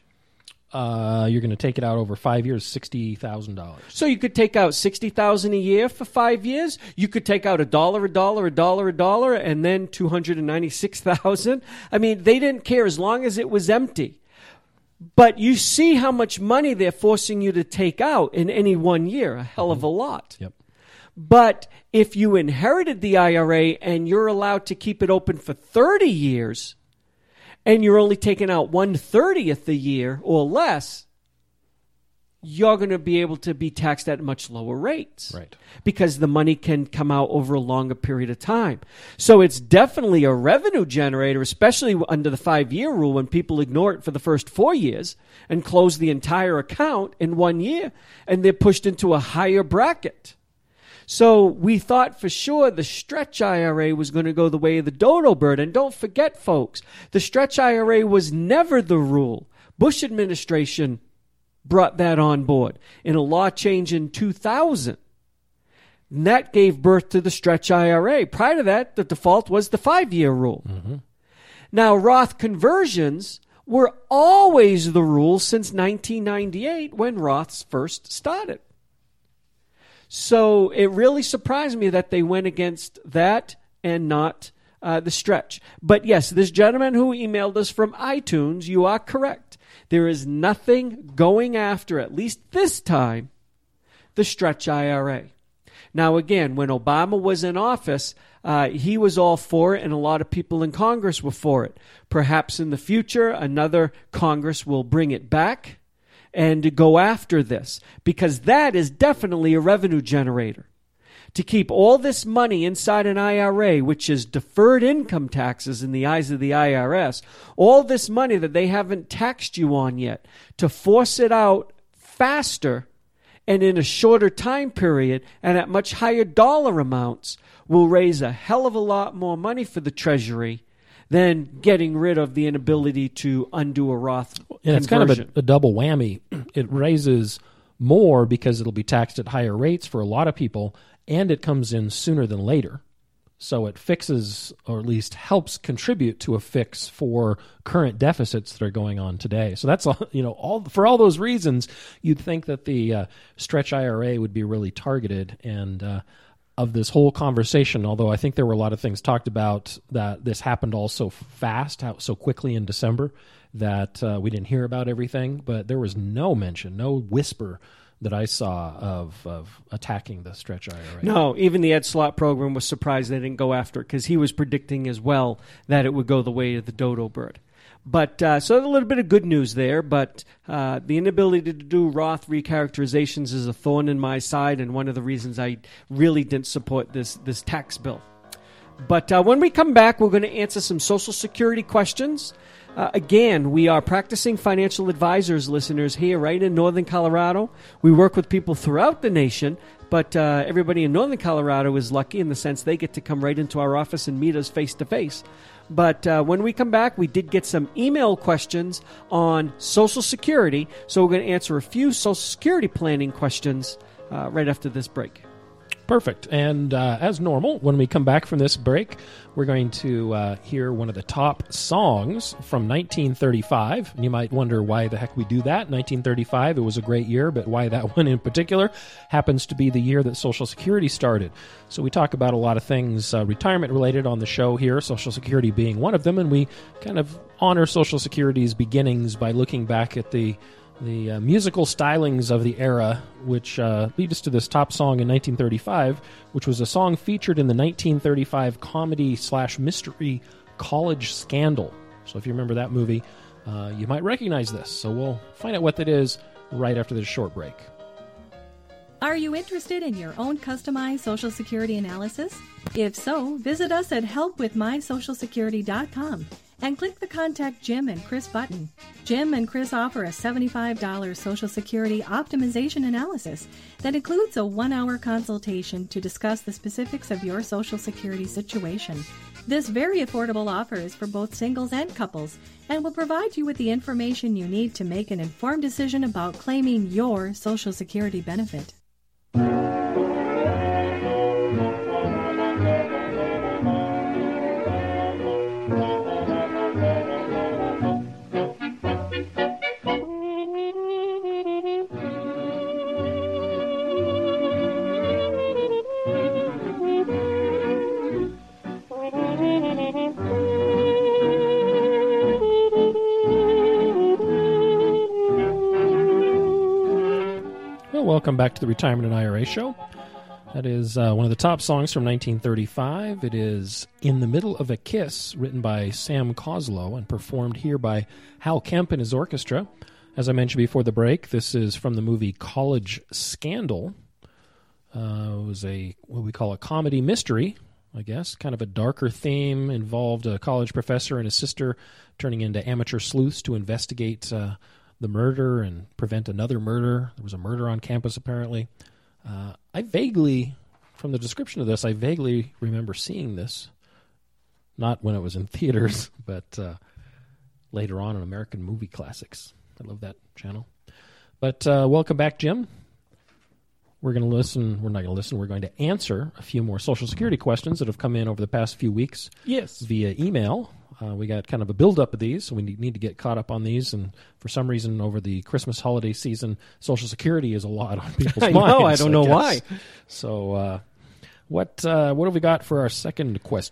Uh, you're going to take it out over five years, sixty thousand dollars. So you could take out sixty thousand dollars a year for five years. You could take out a dollar, a dollar, a dollar, a dollar, and then two hundred ninety-six thousand dollars. I mean, they didn't care as long as it was empty. But you see how much money they're forcing you to take out in any one year, a hell of a lot. Yep. But if you inherited the I R A and you're allowed to keep it open for thirty years, and you're only taking out one thirtieth a year or less, you're going to be able to be taxed at much lower rates. Right. Because the money can come out over a longer period of time. So it's definitely a revenue generator, especially under the five-year rule when people ignore it for the first four years and close the entire account in one year, and they're pushed into a higher bracket. So we thought for sure the stretch I R A was going to go the way of the dodo bird. And don't forget, folks, the stretch I R A was never the rule. Bush administration brought that on board in a law change in two thousand. And that gave birth to the stretch I R A. Prior to that, the default was the five-year rule. Mm-hmm. Now, Roth conversions were always the rule since nineteen ninety-eight when Roths first started. So it really surprised me that they went against that and not uh, the stretch. But yes, this gentleman who emailed us from iTunes, you are correct. There is nothing going after, at least this time, the stretch I R A. Now, again, when Obama was in office, uh, he was all for it, and a lot of people in Congress were for it. Perhaps in the future, another Congress will bring it back and go after this, because that is definitely a revenue generator. To keep all this money inside an I R A, which is deferred income taxes in the eyes of the I R S, all this money that they haven't taxed you on yet, to force it out faster and in a shorter time period and at much higher dollar amounts will raise a hell of a lot more money for the Treasury than getting rid of the inability to undo a Roth And it's kind of a, a double whammy. It raises more because it'll be taxed at higher rates for a lot of people, and it comes in sooner than later. So it fixes, or at least helps contribute to a fix for current deficits that are going on today. So that's all, you know, all for all those reasons, you'd think that the uh, stretch I R A would be really targeted. And uh, of this whole conversation, although I think there were a lot of things talked about that this happened all so fast, how, so quickly in December, that uh, we didn't hear about everything. But there was no mention, no whisper that I saw of, of attacking the stretch I R A. No, even the Ed Slott program was surprised they didn't go after it, because he was predicting as well that it would go the way of the dodo bird. But uh, so a little bit of good news there, but uh, the inability to do Roth recharacterizations is a thorn in my side, and one of the reasons I really didn't support this, this tax bill. But uh, when we come back, we're going to answer some Social Security questions. Uh, again, we are practicing financial advisors, listeners, here right in Northern Colorado. We work with people throughout the nation, but uh, everybody in Northern Colorado is lucky in the sense they get to come right into our office and meet us face-to-face. But uh, when we come back, we did get some email questions on Social Security, so we're going to answer a few Social Security planning questions uh, right after this break. Perfect. And uh, as normal, when we come back from this break, we're going to uh, hear one of the top songs from nineteen thirty-five. And you might wonder why the heck we do that. nineteen thirty-five, it was a great year, but why that one in particular happens to be the year that Social Security started. So we talk about a lot of things uh, retirement-related on the show here, Social Security being one of them, and we kind of honor Social Security's beginnings by looking back at the the uh, musical stylings of the era, which uh, lead us to this top song in nineteen thirty-five, which was a song featured in the nineteen thirty-five comedy slash mystery College Scandal. So if you remember that movie, uh, you might recognize this. So we'll find out what that is right after this short break. Are you interested in your own customized Social Security analysis? If so, visit us at help with my social security dot com. And click the Contact Jim and Chris button. Jim and Chris offer a seventy-five dollars Social Security optimization analysis that includes a one-hour consultation to discuss the specifics of your Social Security situation. This very affordable offer is for both singles and couples and will provide you with the information you need to make an informed decision about claiming your Social Security benefit. Welcome back to the Retirement and I R A Show. That is uh, one of the top songs from nineteen thirty-five. It is In the Middle of a Kiss, written by Sam Coslow and performed here by Hal Kemp and his orchestra. As I mentioned before the break, this is from the movie College Scandal. Uh, it was a what we call a comedy mystery, I guess, kind of a darker theme, involved a college professor and his sister turning into amateur sleuths to investigate uh, the murder and prevent another murder. There was a murder on campus, apparently. Uh, I vaguely, from the description of this, I vaguely remember seeing this. Not when it was in theaters, but uh, later on in American Movie Classics. I love that channel. But uh, welcome back, Jim. We're going to listen. We're not going to listen. We're going to answer a few more Social Security questions that have come in over the past few weeks. Yes. Via email. Uh, we got kind of a build-up of these, so we need, need to get caught up on these. And for some reason, over the Christmas holiday season, Social Security is a lot on people's I minds. know, I don't I know guess. why. So uh, what uh, what have we got for our second question?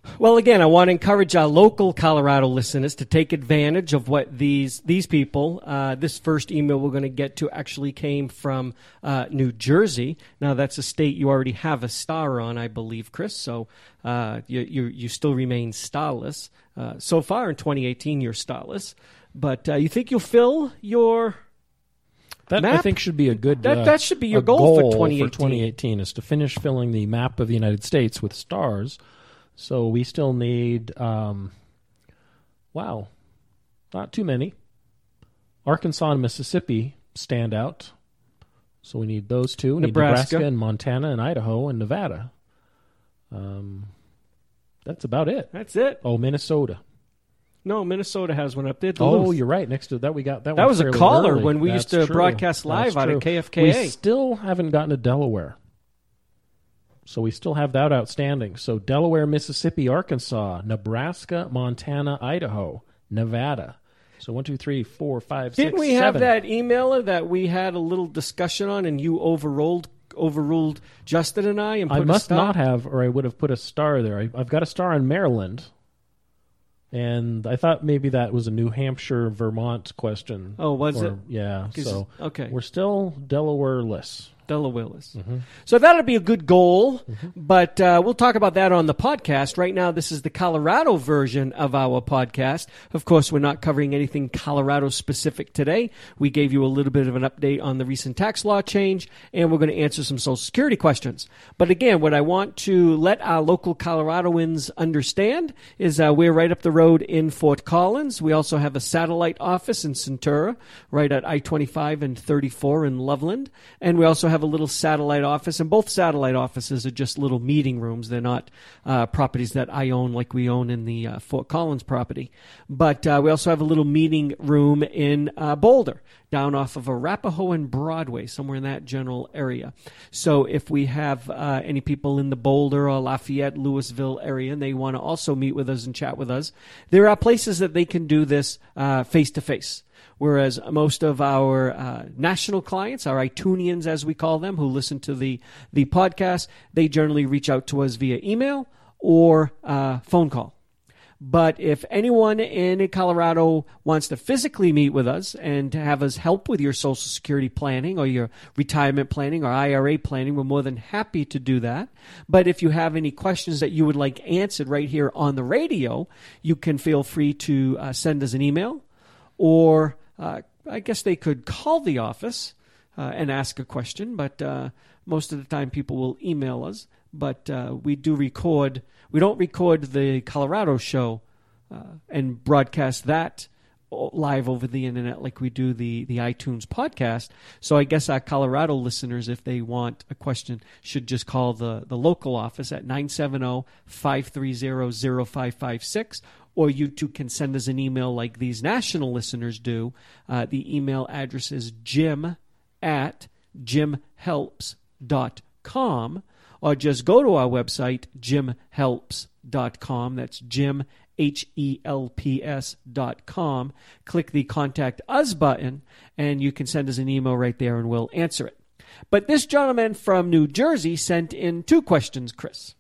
Well, again, I want to encourage our local Colorado listeners to take advantage of what these these people, uh, this first email we're going to get to actually came from uh, New Jersey. Now, that's a state you already have a star on, I believe, Chris, so uh, you, you, you still remain starless. Uh, so far in twenty eighteen, you're starless. But uh, you think you'll fill your That map? I think should be a good That- uh, that should be your a goal for goal twenty eighteen. for twenty eighteen is to finish filling the map of the United States with stars. So we still need, um, wow, not too many. Arkansas and Mississippi stand out. So we need those two. We need Nebraska. Nebraska and Montana and Idaho and Nevada. Um, that's about it. That's it. Oh, Minnesota. No, Minnesota has one up there. Oh, Duluth. you're right. Next to that, we got that. That one was a fairly caller early. when we That's used to true. broadcast live That's out of true. K F K A. We still haven't gotten to Delaware, so we still have that outstanding. So Delaware, Mississippi, Arkansas, Nebraska, Montana, Idaho, Nevada. So one, two, three, four, five, six, Didn't we have seven. that emailer that we had a little discussion on, and you overruled overruled Justin and I, and put I a must stop? not have, or I would have put a star there. I, I've got a star in Maryland, and I thought maybe that was a New Hampshire, Vermont question. Oh, was Or- it? Yeah. 'Cause- So okay. we're still Delaware-less. Delaware-less. Mm-hmm. So that'll be a good goal, but uh, we'll talk about that on the podcast. Right now, this is the Colorado version of our podcast. Of course, we're not covering anything Colorado-specific today. We gave you a little bit of an update on the recent tax law change, and we're going to answer some Social Security questions. But again, what I want to let our local Coloradoans understand is uh, we're right up the road in Fort Collins. We also have a satellite office in Centura, right at I twenty-five and thirty-four in Loveland. And we also have a little satellite office, and both satellite offices are just little meeting rooms. They're not uh, properties that I own like we own in the uh, Fort Collins property. But uh, we also have a little meeting room in uh, Boulder, down off of Arapahoe and Broadway, somewhere in that general area. So if we have uh, any people in the Boulder or Lafayette, Louisville area, and they want to also meet with us and chat with us, there are places that they can do this uh, face-to-face. Whereas most of our uh, national clients, our iTunes as we call them, who listen to the, the podcast, they generally reach out to us via email or uh, phone call. But if anyone in Colorado wants to physically meet with us and to have us help with your Social Security planning or your retirement planning or I R A planning, we're more than happy to do that. But if you have any questions that you would like answered right here on the radio, you can feel free to uh, send us an email, or uh, I guess they could call the office uh, and ask a question, but uh, most of the time people will email us. But uh, we do record, we don't record the Colorado show uh, and broadcast that live over the internet like we do the, the iTunes podcast. So I guess our Colorado listeners, if they want a question, should just call the, the local office at nine seven zero, five three zero, zero five five six, or you too can send us an email like these national listeners do. Uh, the email address is jim at jim helps dot com, or just go to our website, jim helps dot com. That's Jim, H E L P S dot com. Click the Contact Us button, and you can send us an email right there, and we'll answer it. But this gentleman from New Jersey sent in two questions, Chris.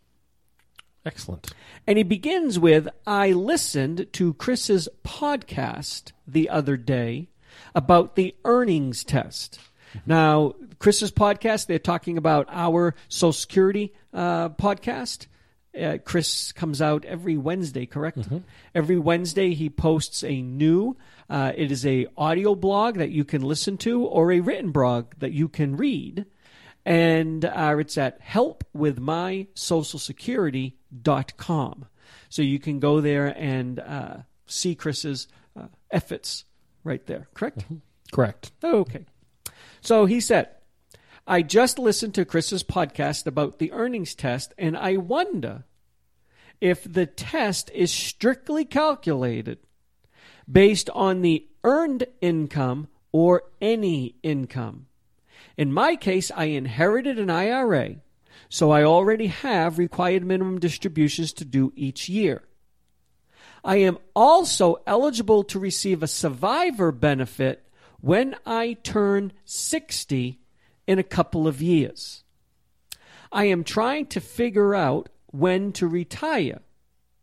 Excellent. And he begins with, I listened to Chris's podcast the other day about the earnings test. Now, Chris's podcast, they're talking about our Social Security uh, podcast. Uh, Chris comes out every Wednesday, correct? Mm-hmm. Every Wednesday he posts a new, uh, it is a audio blog that you can listen to or a written blog that you can read. And uh, it's at help with my social security dot com. So you can go there and uh, see Chris's uh, efforts right there, correct? Mm-hmm. Correct. Okay. So he said, I just listened to Chris's podcast about the earnings test, and I wonder if the test is strictly calculated based on the earned income or any income. In my case, I inherited an I R A, so I already have required minimum distributions to do each year. I am also eligible to receive a survivor benefit when I turn sixty in a couple of years. I am trying to figure out when to retire.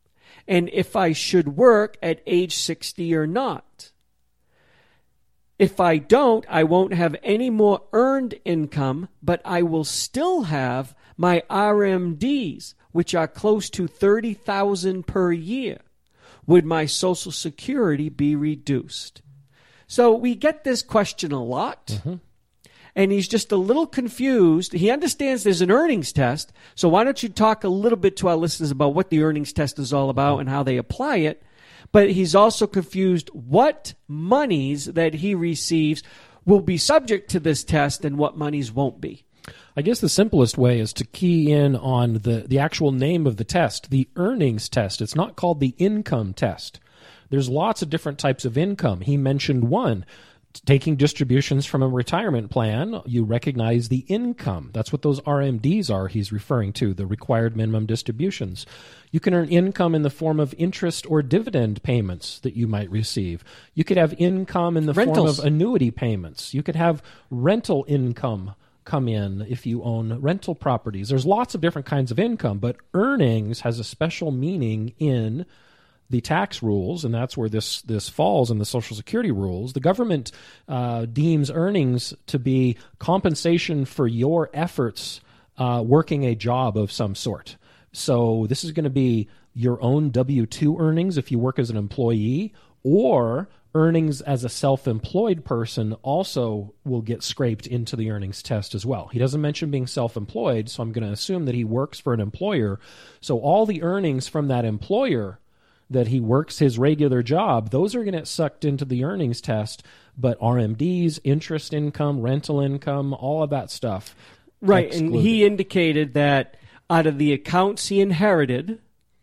and if I should work at age sixty or not. If I don't, I won't have any more earned income, but I will still have my R M Ds, which are close to thirty thousand dollars per year. Would my Social Security be reduced? So we get this question a lot, mm-hmm. and he's just a little confused. He understands there's an earnings test, so why don't you talk a little bit to our listeners about what the earnings test is all about and how they apply it. But he's also confused what monies that he receives will be subject to this test and what monies won't be. I guess the simplest way is to key in on the, the actual name of the test, the earnings test. It's not called the income test. There's lots of different types of income. He mentioned one, taking distributions from a retirement plan. You recognize the income. That's what those R M Ds are he's referring to, the required minimum distributions. You can earn income in the form of interest or dividend payments that you might receive. You could have income in the Rentals. form of annuity payments. You could have rental income come in if you own rental properties. There's lots of different kinds of income, but earnings has a special meaning in the tax rules, and that's where this this falls in the Social Security rules. The government uh, deems earnings to be compensation for your efforts uh, working a job of some sort. So this is going to be your own W two earnings if you work as an employee, or earnings as a self-employed person also will get scraped into the earnings test as well. He doesn't mention being self-employed, so I'm going to assume that he works for an employer. So all the earnings from that employer that he works his regular job, those are going to get sucked into the earnings test, but R M Ds, interest income, rental income, all of that stuff. Right, excluded. and he indicated that out of the accounts he inherited,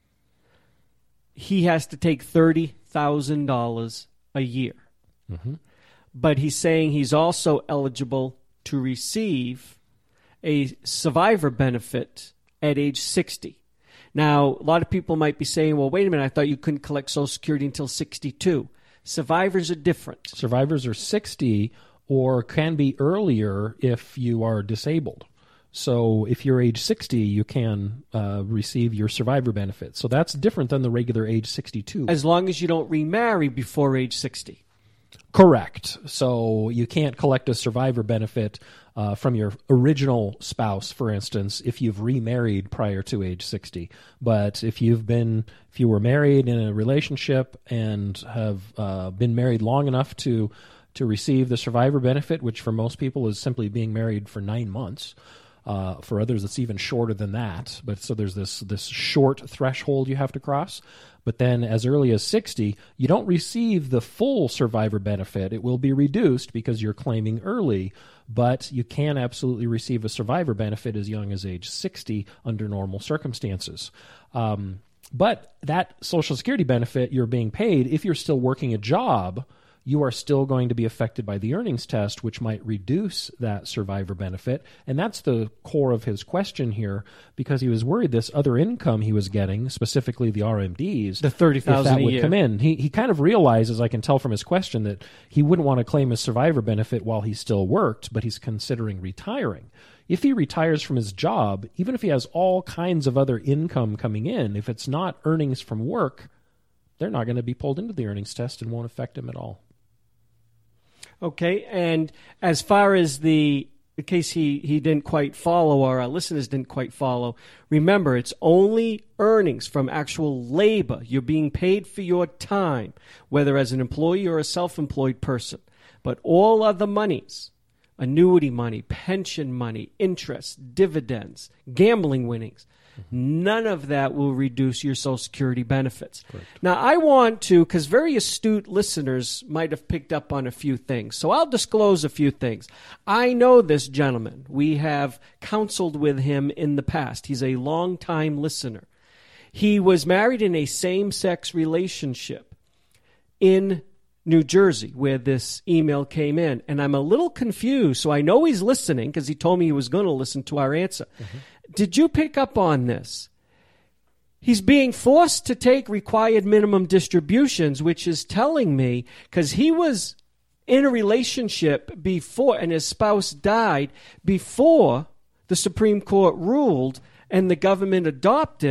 he has to take thirty thousand dollars a year. Mm-hmm. But he's saying he's also eligible to receive a survivor benefit at age sixty. Now, a lot of people might be saying, well, wait a minute, I thought you couldn't collect Social Security until sixty-two. Survivors are different. Survivors are sixty or can be earlier if you are disabled. So if you're age sixty, you can uh, receive your survivor benefit. So that's different than the regular age sixty-two. As long as you don't remarry before age sixty. Correct. So you can't collect a survivor benefit uh, from your original spouse, for instance, if you've remarried prior to age sixty. But if you've been, if you were married in a relationship and have uh, been married long enough to to receive the survivor benefit, which for most people is simply being married for nine months. Uh, for others, it's even shorter than that. But so there's this this short threshold you have to cross. But then as early as sixty, you don't receive the full survivor benefit. It will be reduced because you're claiming early, but you can absolutely receive a survivor benefit as young as age sixty under normal circumstances. Um, but that Social Security benefit you're being paid, if you're still working a job, you are still going to be affected by the earnings test, which might reduce that survivor benefit. And that's the core of his question here, because he was worried this other income he was getting, specifically the R M Ds, the thirty thousand dollars a would year. come in. He he kind of realizes, I can tell from his question, that he wouldn't want to claim a survivor benefit while he still worked, but he's considering retiring. If he retires from his job, even if he has all kinds of other income coming in, if it's not earnings from work, they're not going to be pulled into the earnings test and won't affect him at all. Okay, and as far as the, the case he, he didn't quite follow, or our listeners didn't quite follow, remember, it's only earnings from actual labor. You're being paid for your time, whether as an employee or a self-employed person. But all other monies, annuity money, pension money, interest, dividends, gambling winnings, none of that will reduce your Social Security benefits. Correct. Now, I want to, because very astute listeners might have picked up on a few things, so I'll disclose a few things. I know this gentleman. We have counseled with him in the past. He's a long-time listener. He was married in a same-sex relationship in New Jersey, where this email came in, and I'm a little confused, so I know he's listening, because he told me he was going to listen to our answer. Mm-hmm. Did you pick up on this? He's being forced to take required minimum distributions, which is telling me, because he was in a relationship before, and his spouse died before the Supreme Court ruled and the government adopted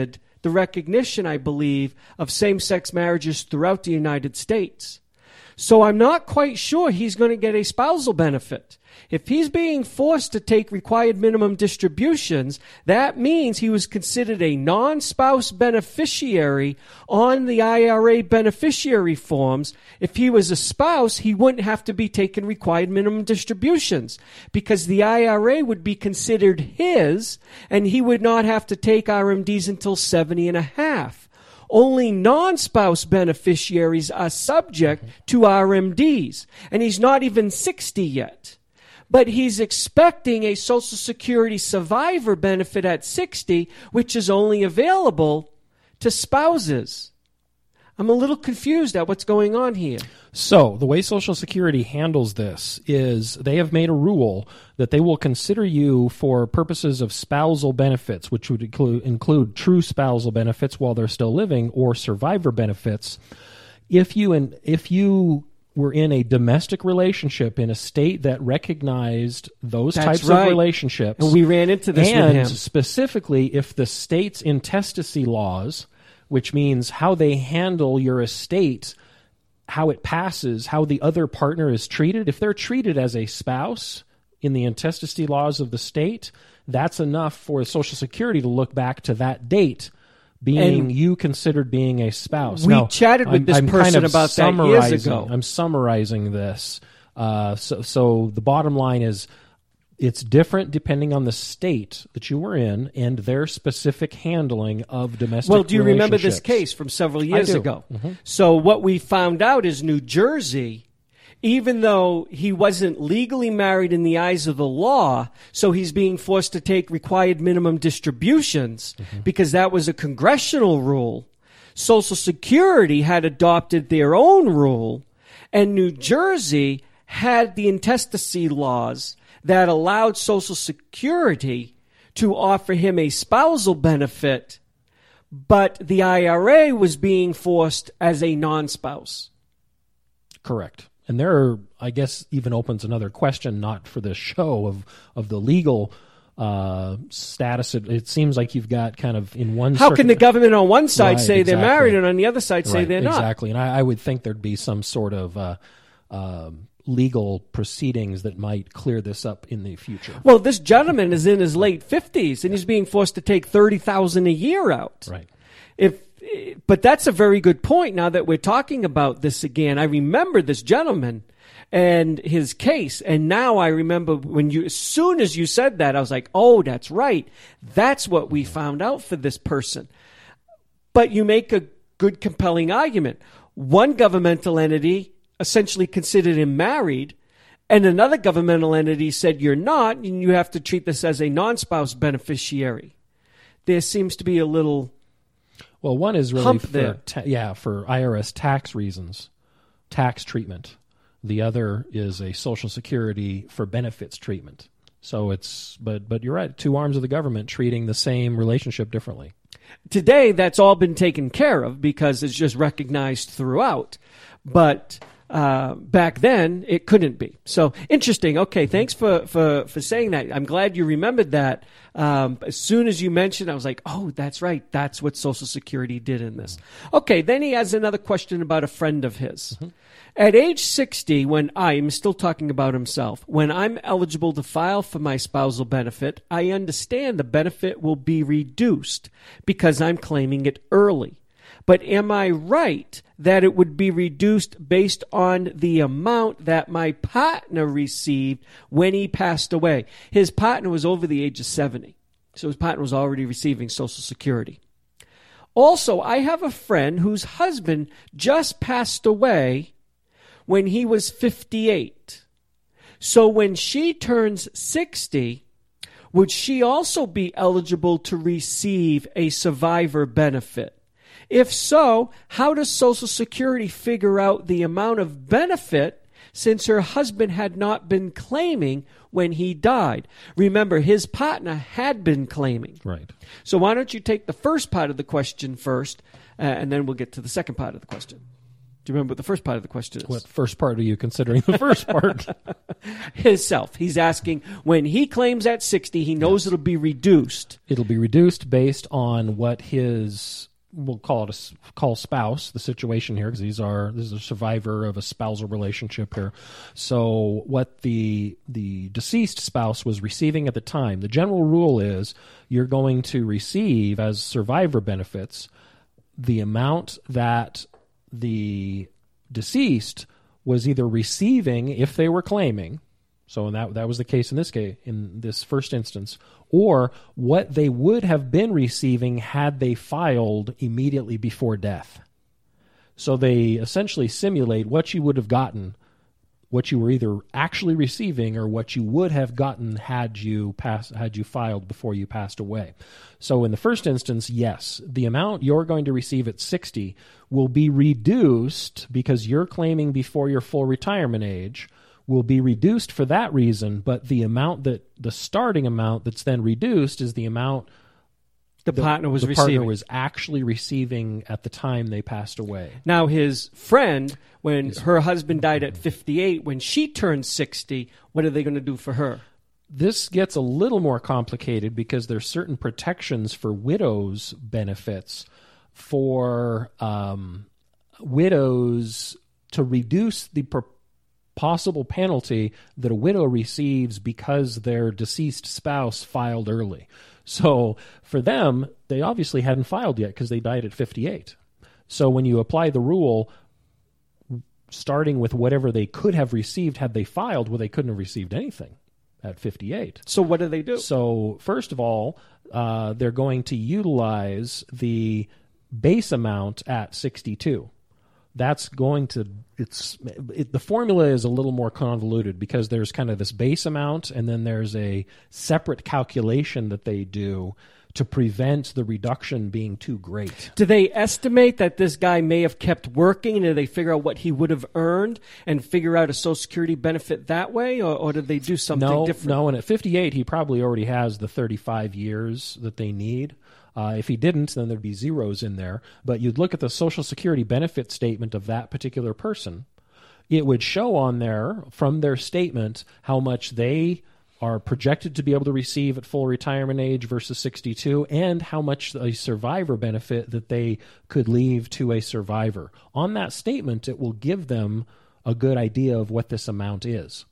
the recognition, I believe, of same-sex marriages throughout the United States. So I'm not quite sure he's going to get a spousal benefit. If he's being forced to take required minimum distributions, that means he was considered a non-spouse beneficiary on the I R A beneficiary forms. If he was a spouse, he wouldn't have to be taking required minimum distributions because the I R A would be considered his, and he would not have to take R M Ds until seventy and a half. Only non-spouse beneficiaries are subject to R M Ds, and he's not even sixty yet. But he's expecting a Social Security survivor benefit at sixty, which is only available to spouses. I'm a little confused at what's going on here. So the way Social Security handles this is they have made a rule that they will consider you for purposes of spousal benefits, which would include, include true spousal benefits while they're still living or survivor benefits. If you and if you were in a domestic relationship in a state that recognized those That's types right. of relationships. And we ran into this and with him. specifically if the state's intestacy laws, which means how they handle your estate, how it passes, how the other partner is treated, if they're treated as a spouse in the intestacy laws of the state, that's enough for Social Security to look back to that date being And you considered being a spouse. we Now, chatted with I'm, this I'm person kind of about that years summarizing- ago. I'm summarizing this. Uh, so, so the bottom line is it's different depending on the state that you were in and their specific handling of domestic Well, do you remember this relationships. case from several years do. ago? Mm-hmm. So what we found out is New Jersey, even though he wasn't legally married in the eyes of the law, so he's being forced to take required minimum distributions Mm-hmm. because that was a congressional rule. Social Security had adopted their own rule, and New Jersey had the intestacy laws that allowed Social Security to offer him a spousal benefit, but the I R A was being forced as a non-spouse. Correct. And there are, I guess, even opens another question, not for this show, of of the legal uh, status. It, it seems like you've got kind of in one. How can circuit- the government on one side Right, say they're exactly. married and on the other side say Right, they're not? Exactly. And I, I would think there'd be some sort of uh, um legal proceedings that might clear this up in the future. Well, this gentleman is in his late fifties and he's being forced to take thirty thousand dollars a year out. Right. If, but that's a very good point. Now that we're talking about this again, I remember this gentleman and his case, and now I remember when you, as soon as you said that, I was like, "Oh, that's right. That's what we found out for this person." But you make a good, compelling argument. One governmental entity essentially considered him married, and another governmental entity said you're not, and you have to treat this as a non-spouse beneficiary. There seems to be a little. Well, one is really Hump for there. ta- yeah for I R S tax reasons, tax treatment. The other is a Social Security for benefits treatment. So it's but but you're right. Two arms of the government treating the same relationship differently. Today, that's all been taken care of because it's just recognized throughout. But uh, back then, it couldn't be. So interesting. Okay, thanks for, for, for saying that. I'm glad you remembered that. Um, as soon as you mentioned, I was like, oh, that's right. That's what Social Security did in this. Okay, then he has another question about a friend of his. Mm-hmm. At age sixty, when I'm still talking about himself, when I'm eligible to file for my spousal benefit, I understand the benefit will be reduced because I'm claiming it early. But am I right that it would be reduced based on the amount that my partner received when he passed away? His partner was over the age of seventy, so his partner was already receiving Social Security. Also, I have a friend whose husband just passed away when he was fifty-eight. So when she turns sixty, would she also be eligible to receive a survivor benefit? If so, how does Social Security figure out the amount of benefit since her husband had not been claiming when he died? Remember, his partner had been claiming. Right. So why don't you take the first part of the question first, uh, and then we'll get to the second part of the question. Do you remember what the first part of the question is? What first part are you considering the first part? Himself. He's asking, when he claims at sixty, he knows yes. it'll be reduced. It'll be reduced based on what his, we'll call it a call spouse, the situation here, because these are this is a survivor of a spousal relationship here. So what the the deceased spouse was receiving at the time, the general rule is you're going to receive as survivor benefits the amount that the deceased was either receiving if they were claiming, so that that was the case in this case, in this first instance, or what they would have been receiving had they filed immediately before death. So they essentially simulate what you would have gotten, what you were either actually receiving or what you would have gotten had you pass, had you filed before you passed away. So in the first instance, yes, the amount you're going to receive at sixty will be reduced because you're claiming before your full retirement age, will be reduced for that reason, but the amount that, the starting amount that's then reduced is the amount the, the partner was the receiving. partner was actually receiving at the time they passed away. Now his friend, when his, her husband died at fifty-eight, when she turned sixty, what are they going to do for her? This gets a little more complicated because there's certain protections for widows' benefits for um, widows to reduce the per- possible penalty that a widow receives because their deceased spouse filed early. So for them, they obviously hadn't filed yet because they died at fifty-eight. So when you apply the rule, starting with whatever they could have received had they filed, well, they couldn't have received anything at fifty-eight. So what do they do? So first of all, uh, they're going to utilize the base amount at sixty-two. That's going to, it's it, the formula is a little more convoluted because there's kind of this base amount and then there's a separate calculation that they do to prevent the reduction being too great. Do they estimate that this guy may have kept working? Do they figure out what he would have earned and figure out a Social Security benefit that way? Or, or did they do something no, different? No, and at fifty-eight, he probably already has the thirty-five years that they need. Uh, if he didn't, then there'd be zeros in there. But you'd look at the Social Security benefit statement of that particular person. It would show on there, from their statement, how much they are projected to be able to receive at full retirement age versus sixty-two, and how much a survivor benefit that they could leave to a survivor. On that statement, it will give them a good idea of what this amount is.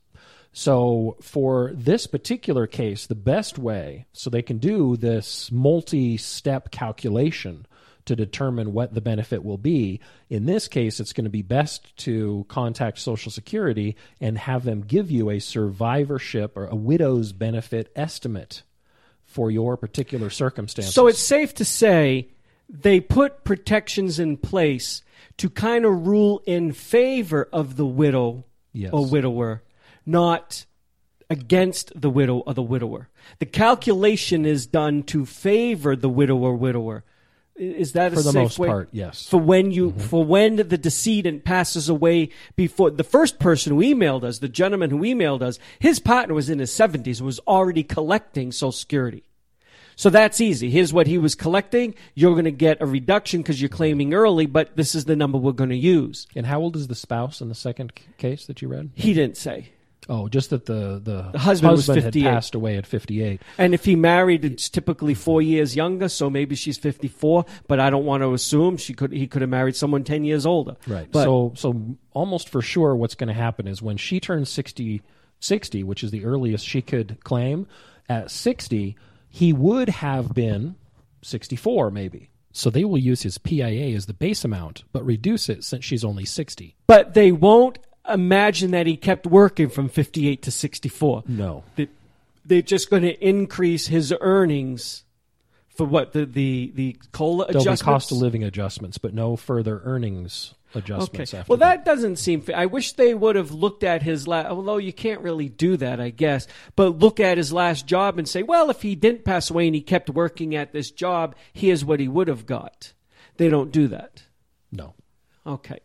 So for this particular case, the best way, so they can do this multi-step calculation to determine what the benefit will be, in this case, it's going to be best to contact Social Security and have them give you a survivorship or a widow's benefit estimate for your particular circumstances. So it's safe to say they put protections in place to kind of rule in favor of the widow yes. or widower, not against the widow or the widower. The calculation is done to favor the widow or widower. Is that a for the safe most way? part? Yes. For when you, mm-hmm. for when the decedent passes away, before the first person who emailed us, the gentleman who emailed us, his partner was in his seventies, was already collecting Social Security. So that's easy. Here's what he was collecting. You're going to get a reduction because you're claiming early, but this is the number we're going to use. And how old is the spouse in the second c- case that you read? He didn't say. Oh, just that the, the, the husband, was had fifty-eight. passed away at fifty-eight. And if he married, it's typically four years younger, so maybe she's fifty-four, but I don't want to assume she could. He could have married someone ten years older. Right. But, so so almost for sure what's going to happen is when she turns sixty, sixty, which is the earliest she could claim, at sixty, he would have been sixty-four maybe. So they will use his P I A as the base amount, but reduce it since she's only sixty. But they won't imagine that he kept working from fifty-eight to sixty-four. No. They, they're just going to increase his earnings for what? The the, the COLA There'll adjustments? be cost of living adjustments, but no further earnings adjustments okay. after Well, that. that doesn't seem fair. I wish they would have looked at his last, although you can't really do that, I guess, but look at his last job and say, well, if he didn't pass away and he kept working at this job, here's what he would have got. They don't do that. No. Okay.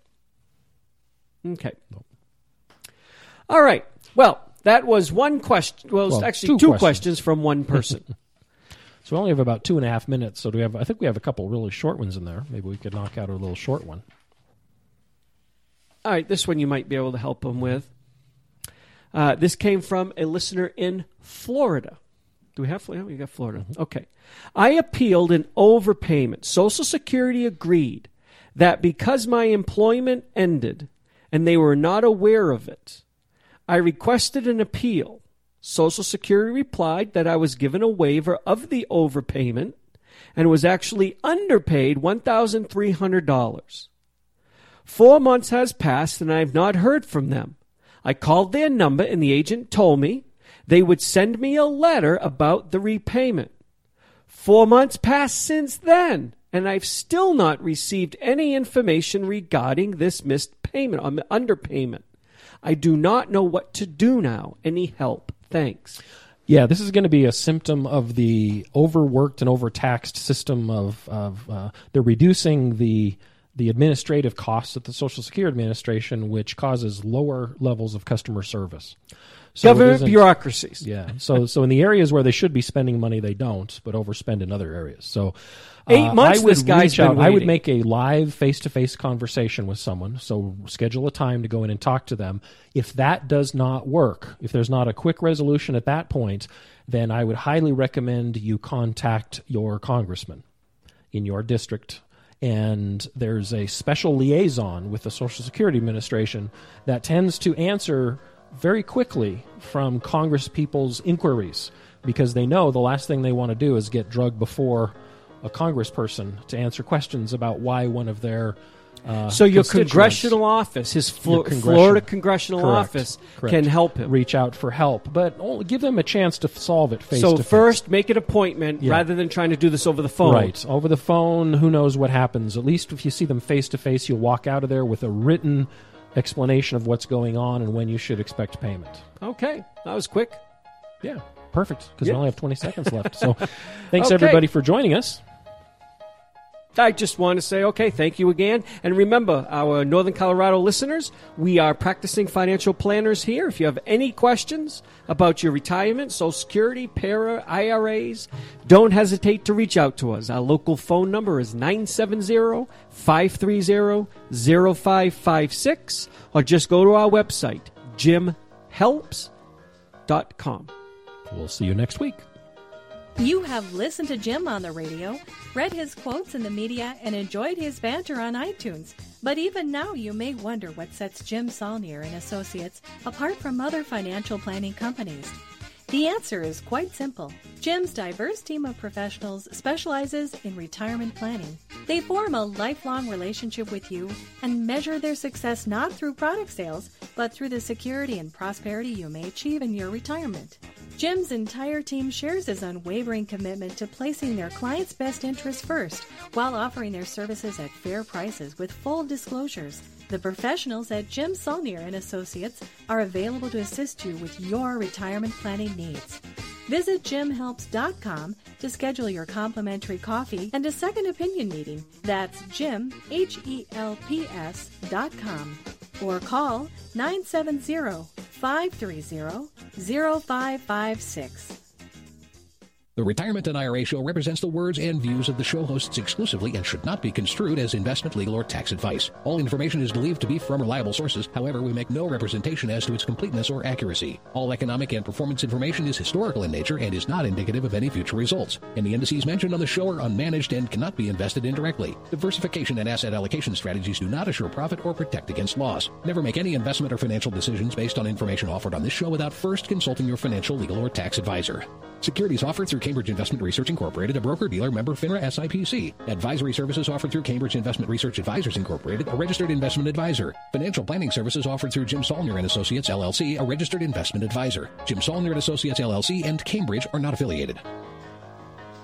Okay. No. All right. Well, that was one question. Well, Well, actually two two, questions. questions from one person. So we only have about two and a half minutes. So do we have? I think we have a couple really short ones in there. Maybe we could knock out a little short one. All right, this one you might be able to help him with. Uh, this came from a listener in Florida. Do we have Florida? We got Florida. Mm-hmm. Okay. I appealed an overpayment. Social Security agreed that because my employment ended and they were not aware of it, I requested an appeal. Social Security replied that I was given a waiver of the overpayment and was actually underpaid one thousand three hundred dollars. Four months has passed and I have not heard from them. I called their number and the agent told me they would send me a letter about the repayment. Four months passed since then, and I've still not received any information regarding this missed payment, um, underpayment. I do not know what to do now. Any help? Thanks. Yeah, this is going to be a symptom of the overworked and overtaxed system of, of uh, they're reducing the the administrative costs at the Social Security Administration, which causes lower levels of customer service. So Government bureaucracies. Yeah. So so in the areas where they should be spending money, they don't, but overspend in other areas. So uh, eight months I would this guy's reach out, been I would waiting. make a live face-to-face conversation with someone. So schedule a time to go in and talk to them. If that does not work, if there's not a quick resolution at that point, then I would highly recommend you contact your congressman in your district. And there's a special liaison with the Social Security Administration that tends to answer very quickly from Congress people's inquiries, because they know the last thing they want to do is get drugged before a congressperson to answer questions about why one of their uh, So your constituents- congressional office, his Flo- Your congressional- Florida congressional Correct. office, Correct. can help him. reach out for help, but only give them a chance to solve it face So to face. first, make an appointment Yeah. rather than trying to do this over the phone. Right. Over the phone, who knows what happens. At least if you see them face to face, you'll walk out of there with a written explanation of what's going on and when you should expect payment. Okay, that was quick. Yeah, perfect, because Yeah. we only have twenty seconds left. So thanks, Okay. everybody, for joining us. I just want to say, okay, thank you again. And remember, our Northern Colorado listeners, we are practicing financial planners here. If you have any questions about your retirement, Social Security, para, I R As, don't hesitate to reach out to us. Our local phone number is nine seven zero, five three zero, zero five five six, or just go to our website, jim helps dot com. We'll see you next week. You have listened to Jim on the radio, read his quotes in the media, and enjoyed his banter on iTunes. But even now you may wonder what sets Jim Saulnier and Associates apart from other financial planning companies. The answer is quite simple. Jim's diverse team of professionals specializes in retirement planning. They form a lifelong relationship with you and measure their success not through product sales, but through the security and prosperity you may achieve in your retirement. Jim's entire team shares his unwavering commitment to placing their clients' best interests first while offering their services at fair prices with full disclosures. The professionals at Jim Saulnier and Associates are available to assist you with your retirement planning needs. Visit jim helps dot com to schedule your complimentary coffee and a second opinion meeting. That's Jim, H E L P S dot com. Or call nine seven zero, five three zero, zero five five six. The Retirement and I R A Show represents the words and views of the show hosts exclusively and should not be construed as investment, legal, or tax advice. All information is believed to be from reliable sources. However, we make no representation as to its completeness or accuracy. All economic and performance information is historical in nature and is not indicative of any future results. Any indices mentioned on the show are unmanaged and cannot be invested indirectly. Diversification and asset allocation strategies do not assure profit or protect against loss. Never make any investment or financial decisions based on information offered on this show without first consulting your financial, legal, or tax advisor. Securities offered through Cambridge Investment Research Incorporated, a broker-dealer member FINRA S I P C. Advisory services offered through Cambridge Investment Research Advisors Incorporated, a registered investment advisor. Financial planning services offered through Jim Saulnier and Associates, L L C, a registered investment advisor. Jim Saulnier and Associates, L L C, and Cambridge are not affiliated.